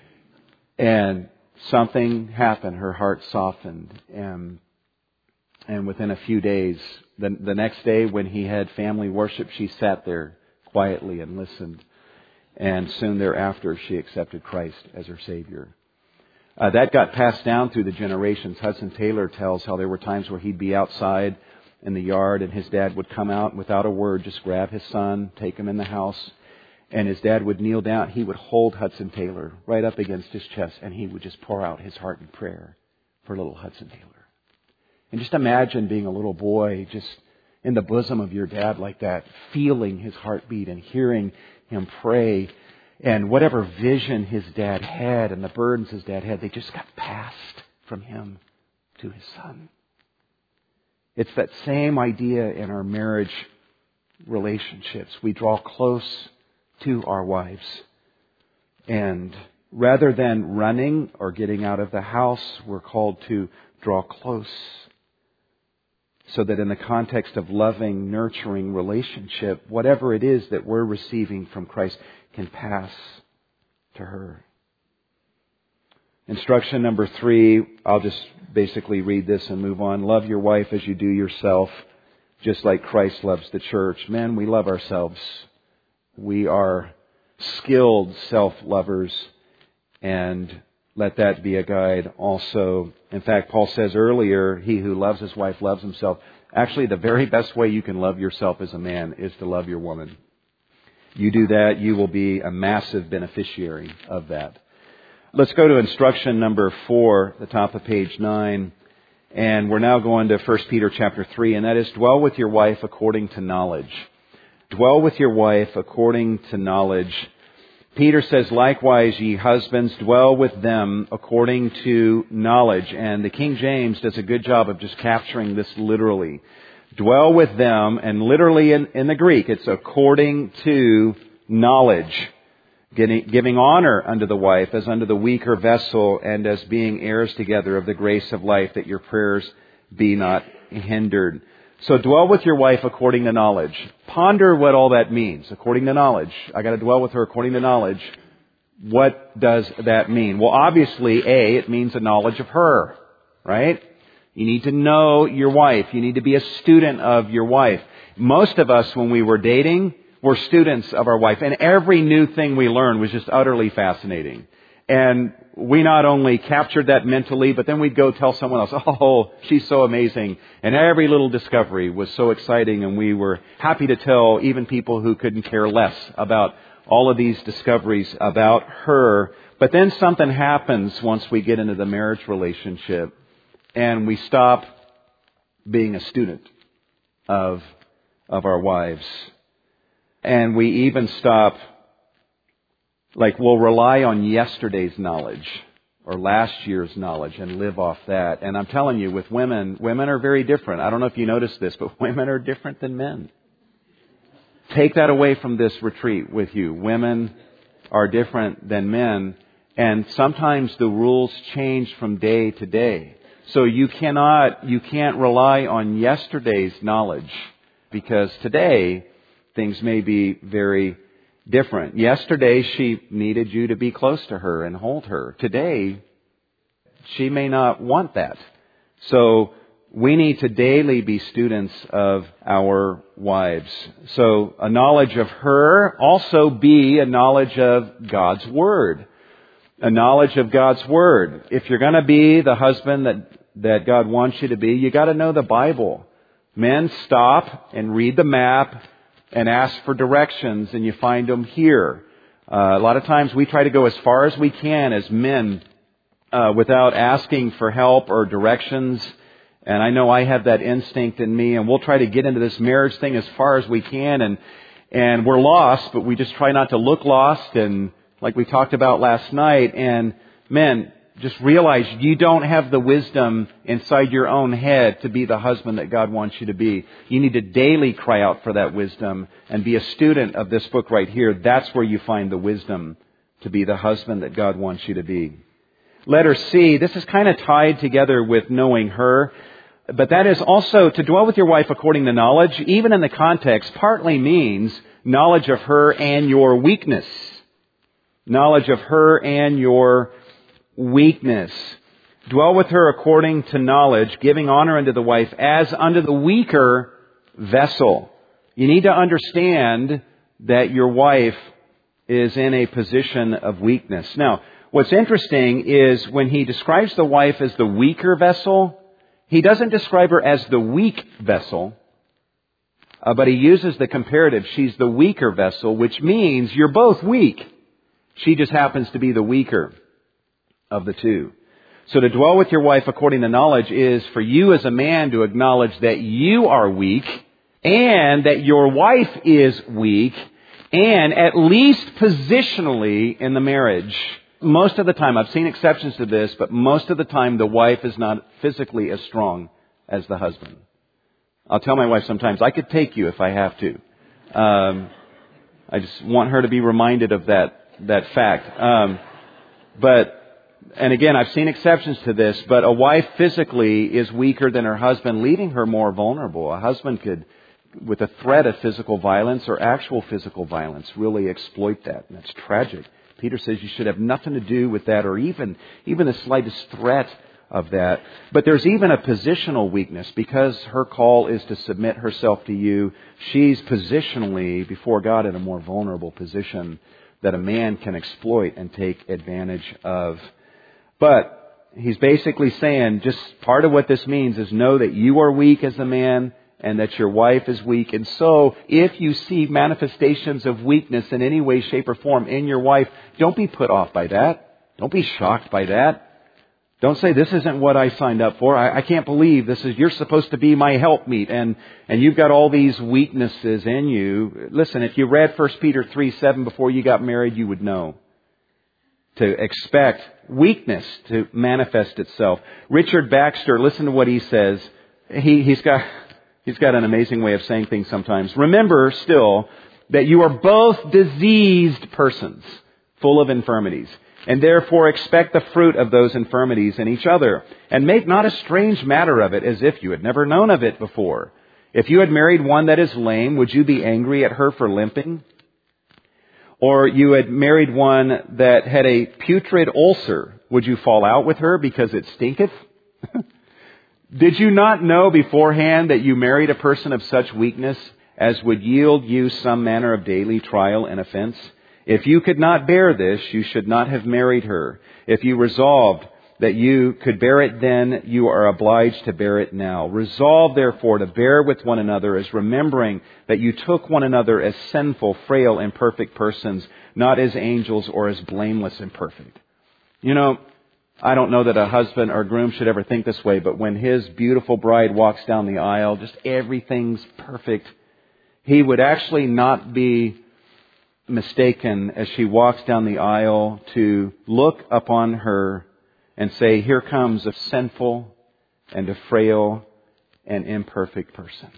And something happened. Her heart softened. And, and within a few days, the, the next day when he had family worship, she sat there quietly and listened. And soon thereafter, she accepted Christ as her Savior. Uh, that got passed down through the generations. Hudson Taylor tells how there were times where he'd be outside in the yard and his dad would come out without a word, just grab his son, take him in the house, and his dad would kneel down. He would hold Hudson Taylor right up against his chest, and he would just pour out his heart in prayer for little Hudson Taylor. And just imagine being a little boy just in the bosom of your dad like that, feeling his heartbeat and hearing him pray. And whatever vision his dad had and the burdens his dad had, they just got passed from him to his son. It's that same idea in our marriage relationships. We draw close to our wives. And rather than running or getting out of the house, we're called to draw close so that in the context of loving, nurturing relationship, whatever it is that we're receiving from Christ can pass to her. Instruction number three, I'll just basically read this and move on. Love your wife as you do yourself, just like Christ loves the church. Men, we love ourselves. We are skilled self-lovers, and let that be a guide also. In fact, Paul says earlier, he who loves his wife loves himself. Actually, the very best way you can love yourself as a man is to love your woman. You do that, you will be a massive beneficiary of that. Let's go to instruction number four, the top of page nine. And we're now going to First Peter chapter three, and that is, dwell with your wife according to knowledge. Dwell with your wife according to knowledge. Peter says, likewise, ye husbands, dwell with them according to knowledge. And the King James does a good job of just capturing this literally. Dwell with them, and literally in, in the Greek, it's according to knowledge. Getting, giving honor unto the wife as unto the weaker vessel, and as being heirs together of the grace of life, that your prayers be not hindered. So dwell with your wife according to knowledge. Ponder what all that means. According to knowledge. I got to dwell with her according to knowledge. What does that mean? Well, obviously, A, it means a knowledge of her, right? You need to know your wife. You need to be a student of your wife. Most of us, when we were dating, were students of our wife. And every new thing we learned was just utterly fascinating. And we not only captured that mentally, but then we'd go tell someone else, oh, she's so amazing. And every little discovery was so exciting, and we were happy to tell even people who couldn't care less about all of these discoveries about her. But then something happens once we get into the marriage relationship, and we stop being a student of, of our wives. And we even stop Like we'll rely on yesterday's knowledge or last year's knowledge and live off that. And I'm telling you, with women, women are very different. I don't know if you noticed this, but women are different than men. Take that away from this retreat with you. Women are different than men. And sometimes the rules change from day to day. So you cannot, you can't rely on yesterday's knowledge, because today things may be very different. Yesterday, she needed you to be close to her and hold her. Today, she may not want that. So we need to daily be students of our wives. So a knowledge of her, also be a knowledge of God's Word. A knowledge of God's Word. If you're going to be the husband that, that God wants you to be, you got to know the Bible. Men, stop and read the map and ask for directions, and you find them here. Uh, a lot of times we try to go as far as we can as men uh, without asking for help or directions. And I know I have that instinct in me, and we'll try to get into this marriage thing as far as we can, and and we're lost, but we just try not to look lost, and like we talked about last night. And men, just realize you don't have the wisdom inside your own head to be the husband that God wants you to be. You need to daily cry out for that wisdom and be a student of this book right here. That's where you find the wisdom to be the husband that God wants you to be. Letter C, this is kind of tied together with knowing her, but that is also to dwell with your wife according to knowledge, even in the context, partly means knowledge of her and your weakness. Knowledge of her and your weakness. Dwell with her according to knowledge, giving honor unto the wife as unto the weaker vessel. You need to understand that your wife is in a position of weakness. Now, what's interesting is when he describes the wife as the weaker vessel, he doesn't describe her as the weak vessel, uh, but he uses the comparative. She's the weaker vessel, which means you're both weak. She just happens to be the weaker of the two. So to dwell with your wife according to knowledge is for you as a man to acknowledge that you are weak and that your wife is weak, and at least positionally in the marriage. Most of the time, I've seen exceptions to this, but most of the time the wife is not physically as strong as the husband. I'll tell my wife sometimes, I could take you if I have to. Um, I just want her to be reminded of that, that fact. Um, but and again, I've seen exceptions to this, but a wife physically is weaker than her husband, leaving her more vulnerable. A husband could, with a threat of physical violence or actual physical violence, really exploit that. And that's tragic. Peter says you should have nothing to do with that, or even, even the slightest threat of that. But there's even a positional weakness. Because her call is to submit herself to you, she's positionally before God in a more vulnerable position that a man can exploit and take advantage of. But he's basically saying, just part of what this means is know that you are weak as a man and that your wife is weak. And so if you see manifestations of weakness in any way, shape, or form in your wife, don't be put off by that. Don't be shocked by that. Don't say, this isn't what I signed up for. I, I can't believe this is, you're supposed to be my helpmeet, and, and you've got all these weaknesses in you. Listen, if you read First Peter three seven before you got married, you would know to expect weakness to manifest itself. Richard Baxter, listen to what he says. He, he's got, he's got an amazing way of saying things sometimes. Remember still that you are both diseased persons, full of infirmities. And therefore expect the fruit of those infirmities in each other. And make not a strange matter of it, as if you had never known of it before. If you had married one that is lame, would you be angry at her for limping? Or you had married one that had a putrid ulcer, would you fall out with her because it stinketh? Did you not know beforehand that you married a person of such weakness as would yield you some manner of daily trial and offense? If you could not bear this, you should not have married her. If you resolved that you could bear it then, you are obliged to bear it now. Resolve, therefore, to bear with one another, as remembering that you took one another as sinful, frail, imperfect persons, not as angels or as blameless and perfect. You know, I don't know that a husband or groom should ever think this way, but when his beautiful bride walks down the aisle, just everything's perfect, he would actually not be mistaken as she walks down the aisle to look upon her and say, here comes a sinful and a frail and imperfect person.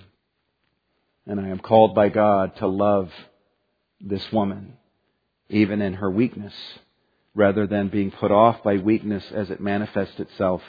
And I am called by God to love this woman, even in her weakness, rather than being put off by weakness as it manifests itself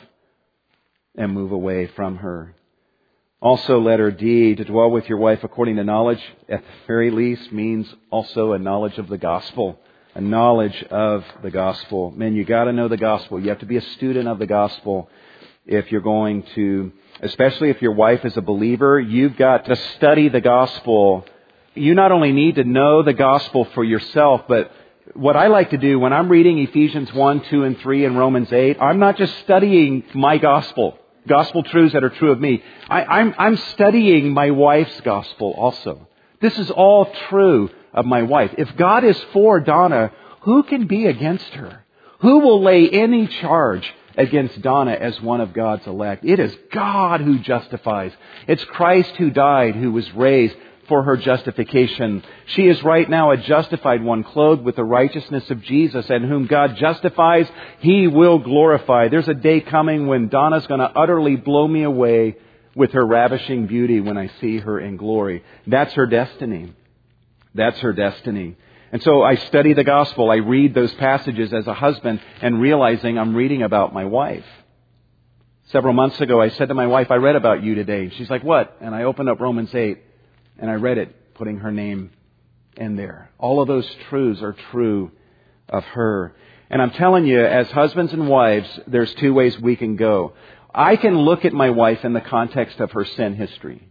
and move away from her. Also, letter D, to dwell with your wife according to knowledge, at the very least, means also a knowledge of the gospel. A knowledge of the gospel. Men, you got to know the gospel. You have to be a student of the gospel if you're going to, especially if your wife is a believer, you've got to study the gospel. You not only need to know the gospel for yourself, but what I like to do when I'm reading Ephesians one, two, and three and Romans eight, I'm not just studying my gospel. Gospel truths that are true of me. I, I'm, I'm studying my wife's gospel also. This is all true of my wife. If God is for Donna, who can be against her? Who will lay any charge against Donna as one of God's elect? It is God who justifies. It's Christ who died, who was raised for her justification. She is right now a justified one, clothed with the righteousness of Jesus, and whom God justifies, He will glorify. There's a day coming when Donna's going to utterly blow me away with her ravishing beauty when I see her in glory. That's her destiny. That's her destiny. And so I study the gospel. I read those passages as a husband and realizing I'm reading about my wife. Several months ago, I said to my wife, I read about you today. And she's like, what? And I opened up Romans eight. And I read it, putting her name in there. All of those truths are true of her. And I'm telling you, as husbands and wives, there's two ways we can go. I can look at my wife in the context of her sin history.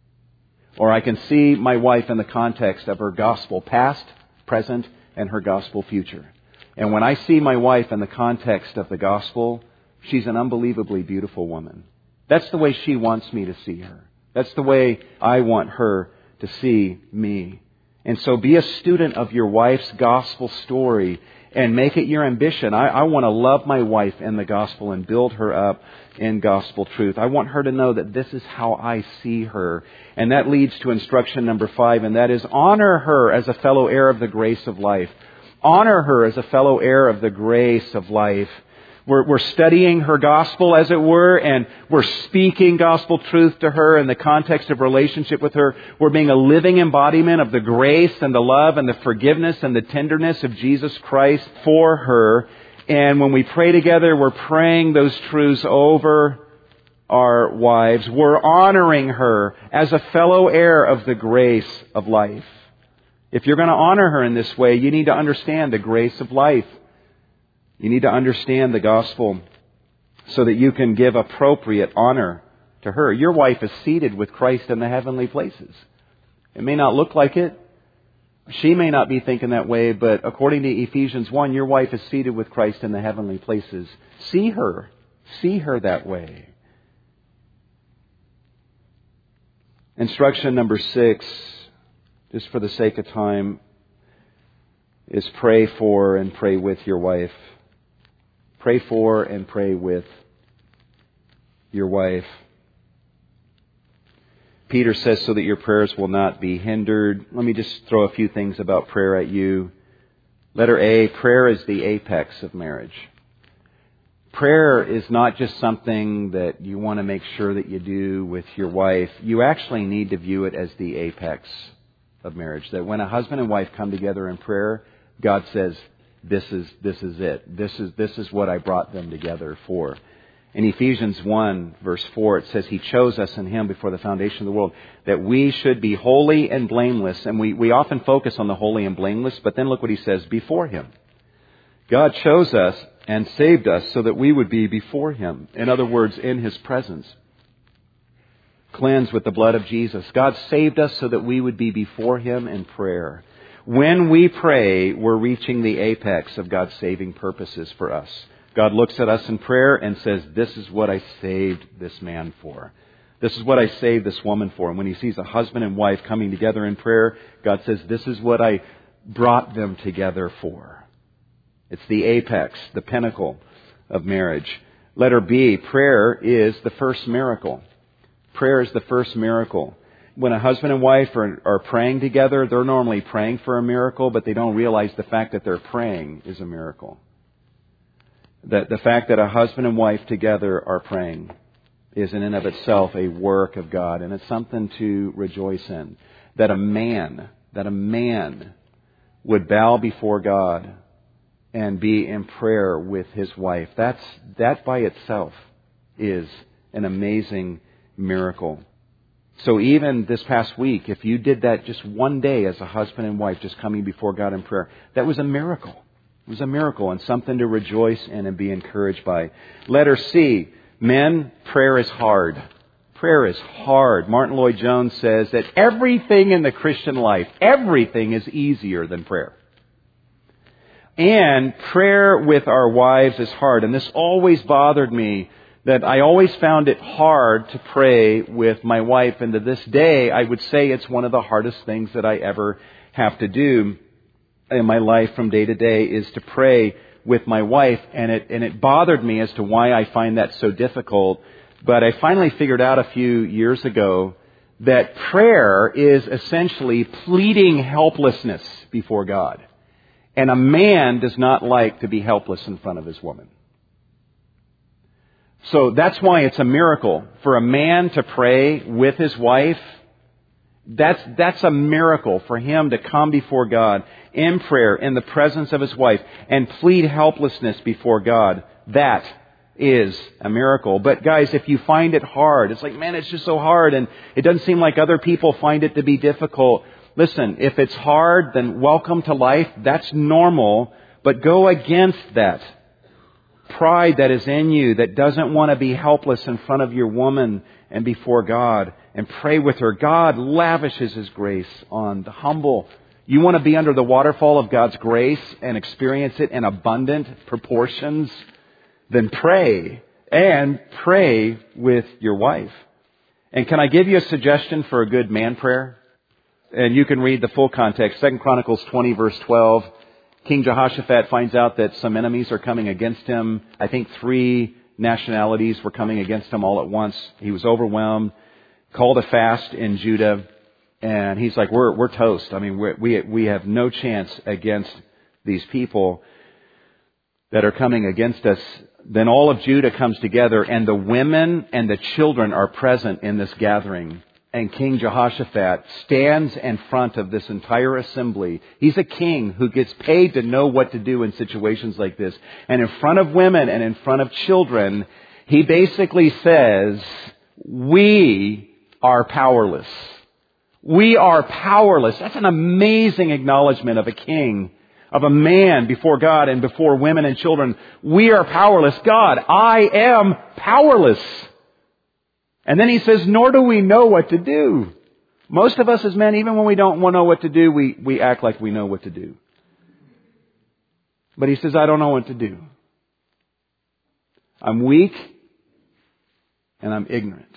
Or I can see my wife in the context of her gospel past, present, and her gospel future. And when I see my wife in the context of the gospel, she's an unbelievably beautiful woman. That's the way she wants me to see her. That's the way I want her to see me. And so be a student of your wife's gospel story and make it your ambition. I, I want to love my wife in the gospel and build her up in gospel truth. I want her to know that this is how I see her. And that leads to instruction number five, and that is honor her as a fellow heir of the grace of life. Honor her as a fellow heir of the grace of life. We're, we're studying her gospel, as it were, and we're speaking gospel truth to her in the context of relationship with her. We're being a living embodiment of the grace and the love and the forgiveness and the tenderness of Jesus Christ for her. And when we pray together, we're praying those truths over our wives. We're honoring her as a fellow heir of the grace of life. If you're going to honor her in this way, you need to understand the grace of life. You need to understand the gospel so that you can give appropriate honor to her. Your wife is seated with Christ in the heavenly places. It may not look like it. She may not be thinking that way, but according to Ephesians one, your wife is seated with Christ in the heavenly places. See her. See her that way. Instruction number six, just for the sake of time, is pray for and pray with your wife. Pray for and pray with your wife. Peter says so that your prayers will not be hindered. Let me just throw a few things about prayer at you. Letter A, prayer is the apex of marriage. Prayer is not just something that you want to make sure that you do with your wife. You actually need to view it as the apex of marriage. That when a husband and wife come together in prayer, God says, this is, this is it. This is, this is what I brought them together for. In Ephesians one, verse four, it says, He chose us in Him before the foundation of the world, that we should be holy and blameless. And we, we often focus on the holy and blameless, but then look what He says, before Him. God chose us and saved us so that we would be before Him. In other words, in His presence. Cleansed with the blood of Jesus. God saved us so that we would be before Him in prayer. When we pray, we're reaching the apex of God's saving purposes for us. God looks at us in prayer and says, this is what I saved this man for. This is what I saved this woman for. And when He sees a husband and wife coming together in prayer, God says, this is what I brought them together for. It's the apex, the pinnacle of marriage. Letter B, prayer is the first miracle. Prayer is the first miracle. When a husband and wife are, are praying together, they're normally praying for a miracle, but they don't realize the fact that they're praying is a miracle. That the fact that a husband and wife together are praying is in and of itself a work of God, and it's something to rejoice in. That a man, that a man would bow before God and be in prayer with his wife. That's, that by itself is an amazing miracle. So even this past week, if you did that just one day as a husband and wife, just coming before God in prayer, that was a miracle. It was a miracle and something to rejoice in and be encouraged by. Letter C, men, prayer is hard. Prayer is hard. Martin Lloyd-Jones says that everything in the Christian life, everything is easier than prayer. And prayer with our wives is hard. And this always bothered me, that I always found it hard to pray with my wife. And to this day, I would say it's one of the hardest things that I ever have to do in my life from day to day is to pray with my wife. And it, and it bothered me as to why I find that so difficult. But I finally figured out a few years ago that prayer is essentially pleading helplessness before God. And a man does not like to be helpless in front of his woman. So that's why it's a miracle for a man to pray with his wife. That's, that's a miracle for him to come before God in prayer, in the presence of his wife, and plead helplessness before God. That is a miracle. But guys, if you find it hard, it's like, man, it's just so hard, and it doesn't seem like other people find it to be difficult. Listen, if it's hard, then welcome to life. That's normal, but go against that pride that is in you that doesn't want to be helpless in front of your woman and before God, and pray with her. God lavishes His grace on the humble. You want to be under the waterfall of God's grace and experience it in abundant proportions? Then pray, and pray with your wife. And can I give you a suggestion for a good man prayer? And you can read the full context. Second Chronicles twenty, verse twelve. King Jehoshaphat finds out that some enemies are coming against him. I think three nationalities were coming against him all at once. He was overwhelmed, called a fast in Judah, and he's like, we're, we're toast. I mean, we're, we, we have no chance against these people that are coming against us. Then all of Judah comes together, and the women and the children are present in this gathering. And King Jehoshaphat stands in front of this entire assembly. He's a king who gets paid to know what to do in situations like this. And in front of women and in front of children, he basically says, we are powerless. We are powerless. That's an amazing acknowledgement of a king, of a man before God and before women and children. We are powerless. God, I am powerless. And then he says, nor do we know what to do. Most of us as men, even when we don't know what to do, we, we act like we know what to do. But he says, I don't know what to do. I'm weak and I'm ignorant.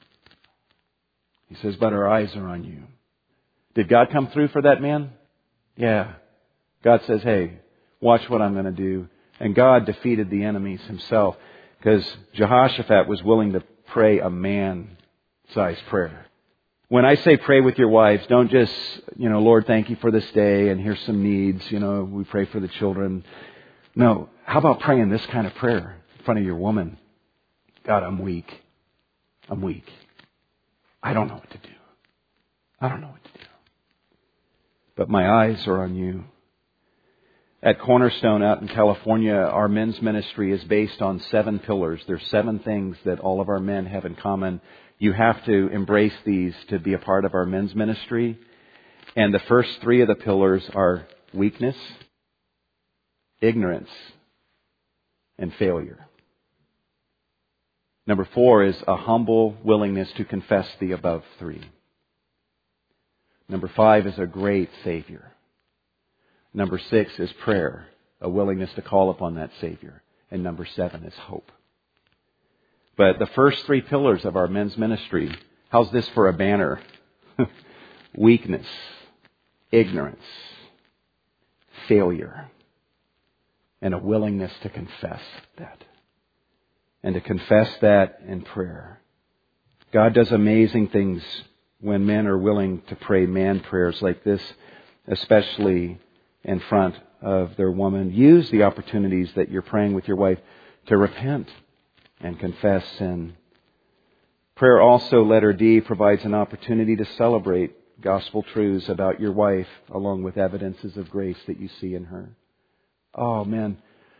He says, but our eyes are on you. Did God come through for that man? Yeah. God says, hey, watch what I'm going to do. And God defeated the enemies himself because Jehoshaphat was willing to pray a man-sized prayer. When I say pray with your wives, don't just, you know, Lord, thank you for this day and here's some needs. You know, we pray for the children. No, how about praying this kind of prayer in front of your woman? God, I'm weak. I'm weak. I don't know what to do. I don't know what to do. But my eyes are on you. At Cornerstone out in California, our men's ministry is based on seven pillars. There's seven things that all of our men have in common. You have to embrace these to be a part of our men's ministry. And the first three of the pillars are weakness, ignorance, and failure. Number four is a humble willingness to confess the above three. Number five is a great Savior. Number six is prayer, a willingness to call upon that Savior. And number seven is hope. But the first three pillars of our men's ministry, how's this for a banner? Weakness, ignorance, failure, and a willingness to confess that. And to confess that in prayer. God does amazing things when men are willing to pray man prayers like this, especially in front of their woman. Use the opportunities that you're praying with your wife to repent and confess sin. Prayer also, letter D, provides an opportunity to celebrate gospel truths about your wife along with evidences of grace that you see in her. Oh, man.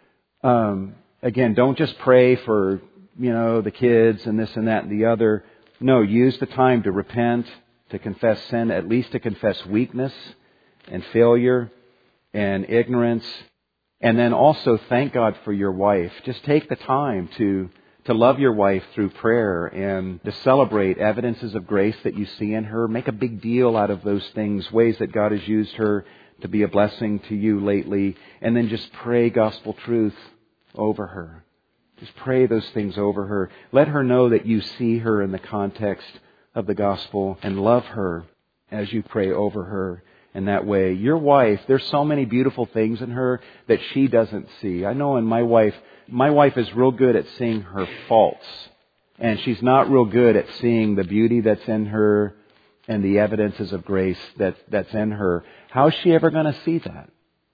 Um, again, don't just pray for, you know, the kids and this and that and the other. No, use the time to repent, to confess sin, at least to confess weakness and failure and ignorance. And then also thank God for your wife. Just take the time to, to love your wife through prayer and to celebrate evidences of grace that you see in her. Make a big deal out of those things, ways that God has used her to be a blessing to you lately. And then just pray gospel truth over her. Just pray those things over her. Let her know that you see her in the context of the gospel and love her as you pray over her. In that way, your wife, there's so many beautiful things in her that she doesn't see. I know in my wife, my wife is real good at seeing her faults. And she's not real good at seeing the beauty that's in her and the evidences of grace that, that's in her. How is she ever going to see that?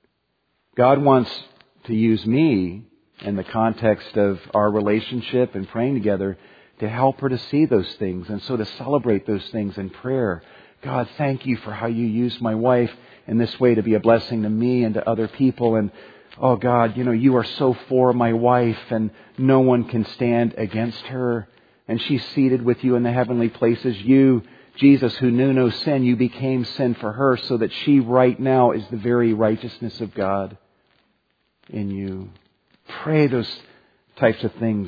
God wants to use me in the context of our relationship and praying together to help her to see those things. And so to celebrate those things in prayer. God, thank you for how you use my wife in this way to be a blessing to me and to other people. And, oh God, you know, you are so for my wife and no one can stand against her. And she's seated with you in the heavenly places. You, Jesus, who knew no sin, you became sin for her so that she right now is the very righteousness of God in you. Pray those types of things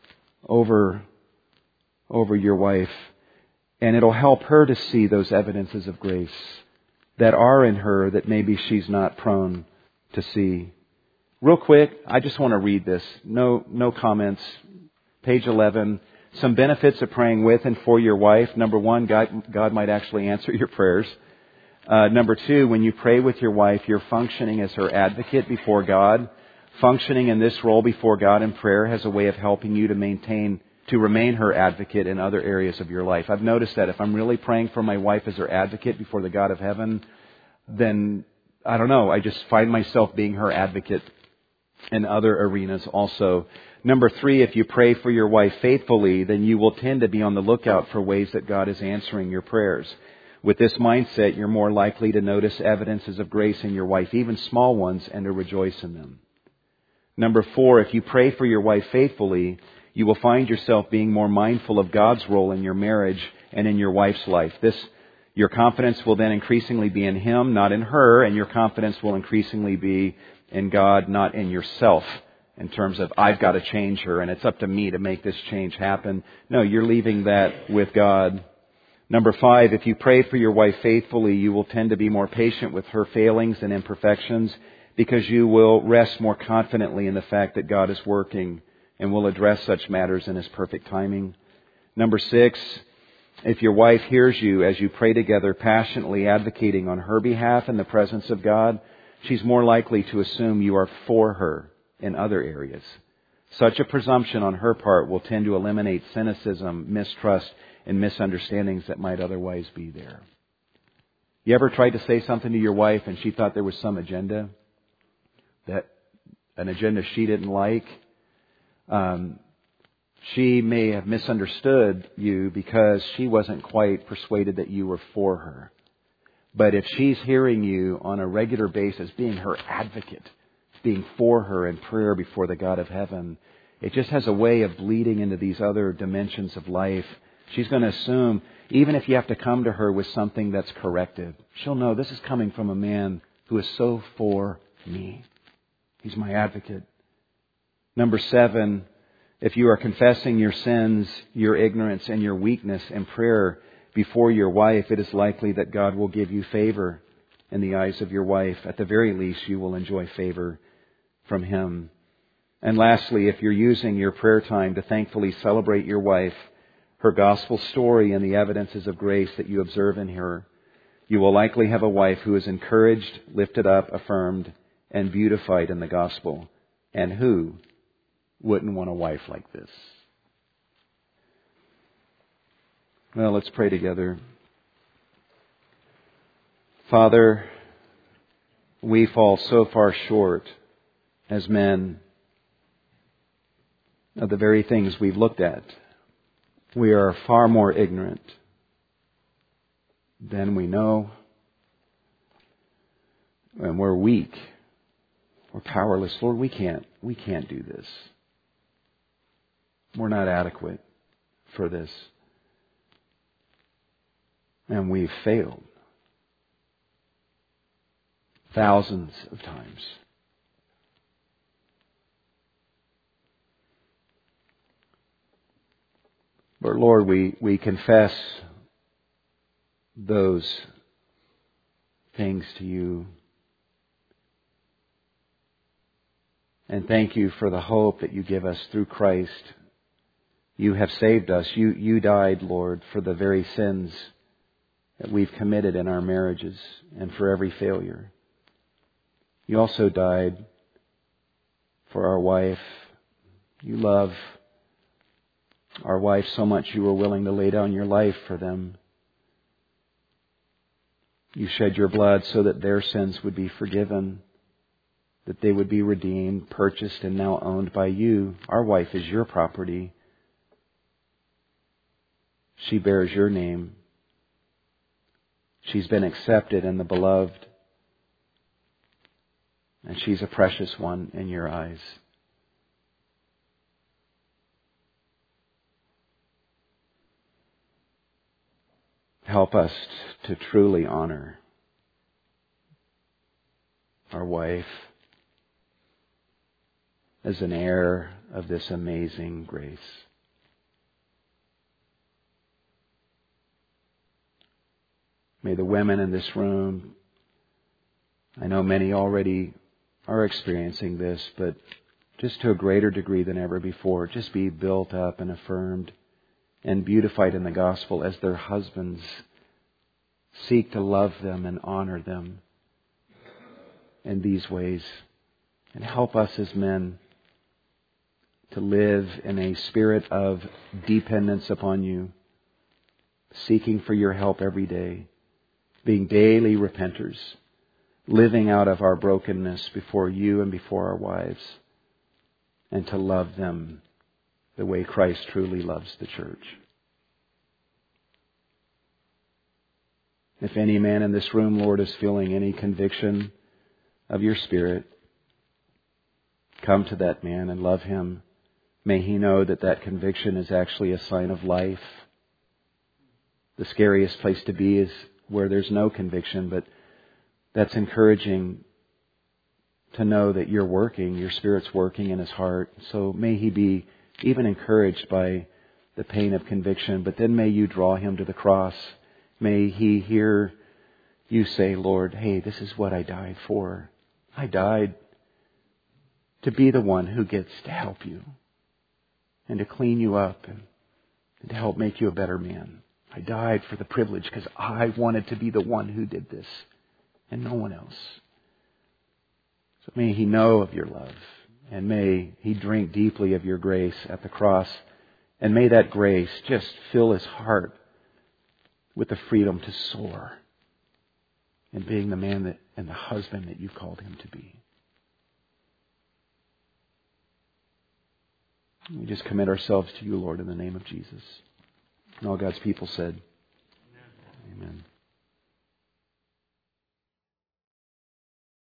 over, over your wife. And it'll help her to see those evidences of grace that are in her that maybe she's not prone to see. Real quick, I just want to read this. No, no comments. Page eleven. Some benefits of praying with and for your wife. Number one, God, God might actually answer your prayers. Uh, number two, when you pray with your wife, you're functioning as her advocate before God. Functioning in this role before God in prayer has a way of helping you to maintain to remain her advocate in other areas of your life. I've noticed that if I'm really praying for my wife as her advocate before the God of heaven, then, I don't know, I just find myself being her advocate in other arenas also. Number three, if you pray for your wife faithfully, then you will tend to be on the lookout for ways that God is answering your prayers. With this mindset, you're more likely to notice evidences of grace in your wife, even small ones, and to rejoice in them. Number four, if you pray for your wife faithfully, you will find yourself being more mindful of God's role in your marriage and in your wife's life. This, your confidence will then increasingly be in Him, not in her, and your confidence will increasingly be in God, not in yourself, in terms of, I've got to change her and it's up to me to make this change happen. No, you're leaving that with God. Number five, if you pray for your wife faithfully, you will tend to be more patient with her failings and imperfections because you will rest more confidently in the fact that God is working and will address such matters in His perfect timing. Number six, if your wife hears you as you pray together passionately advocating on her behalf in the presence of God, she's more likely to assume you are for her in other areas. Such a presumption on her part will tend to eliminate cynicism, mistrust, and misunderstandings that might otherwise be there. You ever tried to say something to your wife and she thought there was some agenda? That an agenda she didn't like? Um, she may have misunderstood you because she wasn't quite persuaded that you were for her. But if she's hearing you on a regular basis, being her advocate, being for her in prayer before the God of heaven, it just has a way of bleeding into these other dimensions of life. She's going to assume, even if you have to come to her with something that's corrective, she'll know this is coming from a man who is so for me. He's my advocate. Number seven, if you are confessing your sins, your ignorance, and your weakness in prayer before your wife, it is likely that God will give you favor in the eyes of your wife. At the very least, you will enjoy favor from Him. And lastly, if you're using your prayer time to thankfully celebrate your wife, her gospel story, and the evidences of grace that you observe in her, you will likely have a wife who is encouraged, lifted up, affirmed, and beautified in the gospel. And who wouldn't want a wife like this? Well, let's pray together. Father, we fall so far short as men of the very things we've looked at. We are far more ignorant than we know. And we're weak. We're powerless. Lord, we can't, we can't do this. We're not adequate for this. And we've failed thousands of times. But Lord, we, we confess those things to you. And thank you for the hope that you give us through Christ. You have saved us. You, you died, Lord, for the very sins that we've committed in our marriages and for every failure. You also died for our wife. You love our wife so much you were willing to lay down your life for them. You shed your blood so that their sins would be forgiven, that they would be redeemed, purchased, and now owned by you. Our wife is your property. She bears your name. She's been accepted in the beloved. And she's a precious one in your eyes. Help us to truly honor our wife as an heir of this amazing grace. May the women in this room, I know many already are experiencing this, but just to a greater degree than ever before, just be built up and affirmed and beautified in the gospel as their husbands seek to love them and honor them in these ways. And help us as men to live in a spirit of dependence upon you, seeking for your help every day, being daily repenters, living out of our brokenness before you and before our wives, and to love them the way Christ truly loves the church. If any man in this room, Lord, is feeling any conviction of your Spirit, come to that man and love him. May he know that that conviction is actually a sign of life. The scariest place to be is where there's no conviction, but that's encouraging to know that you're working, your Spirit's working in his heart. So may he be even encouraged by the pain of conviction, but then may you draw him to the cross. May he hear you say, Lord, hey, this is what I died for. I died to be the one who gets to help you and to clean you up and, and to help make you a better man. I died for the privilege because I wanted to be the one who did this and no one else. So may he know of your love, and may he drink deeply of your grace at the cross, and may that grace just fill his heart with the freedom to soar in being the man that and the husband that you've called him to be. We just commit ourselves to you, Lord, in the name of Jesus. And all God's people said, Amen. Amen.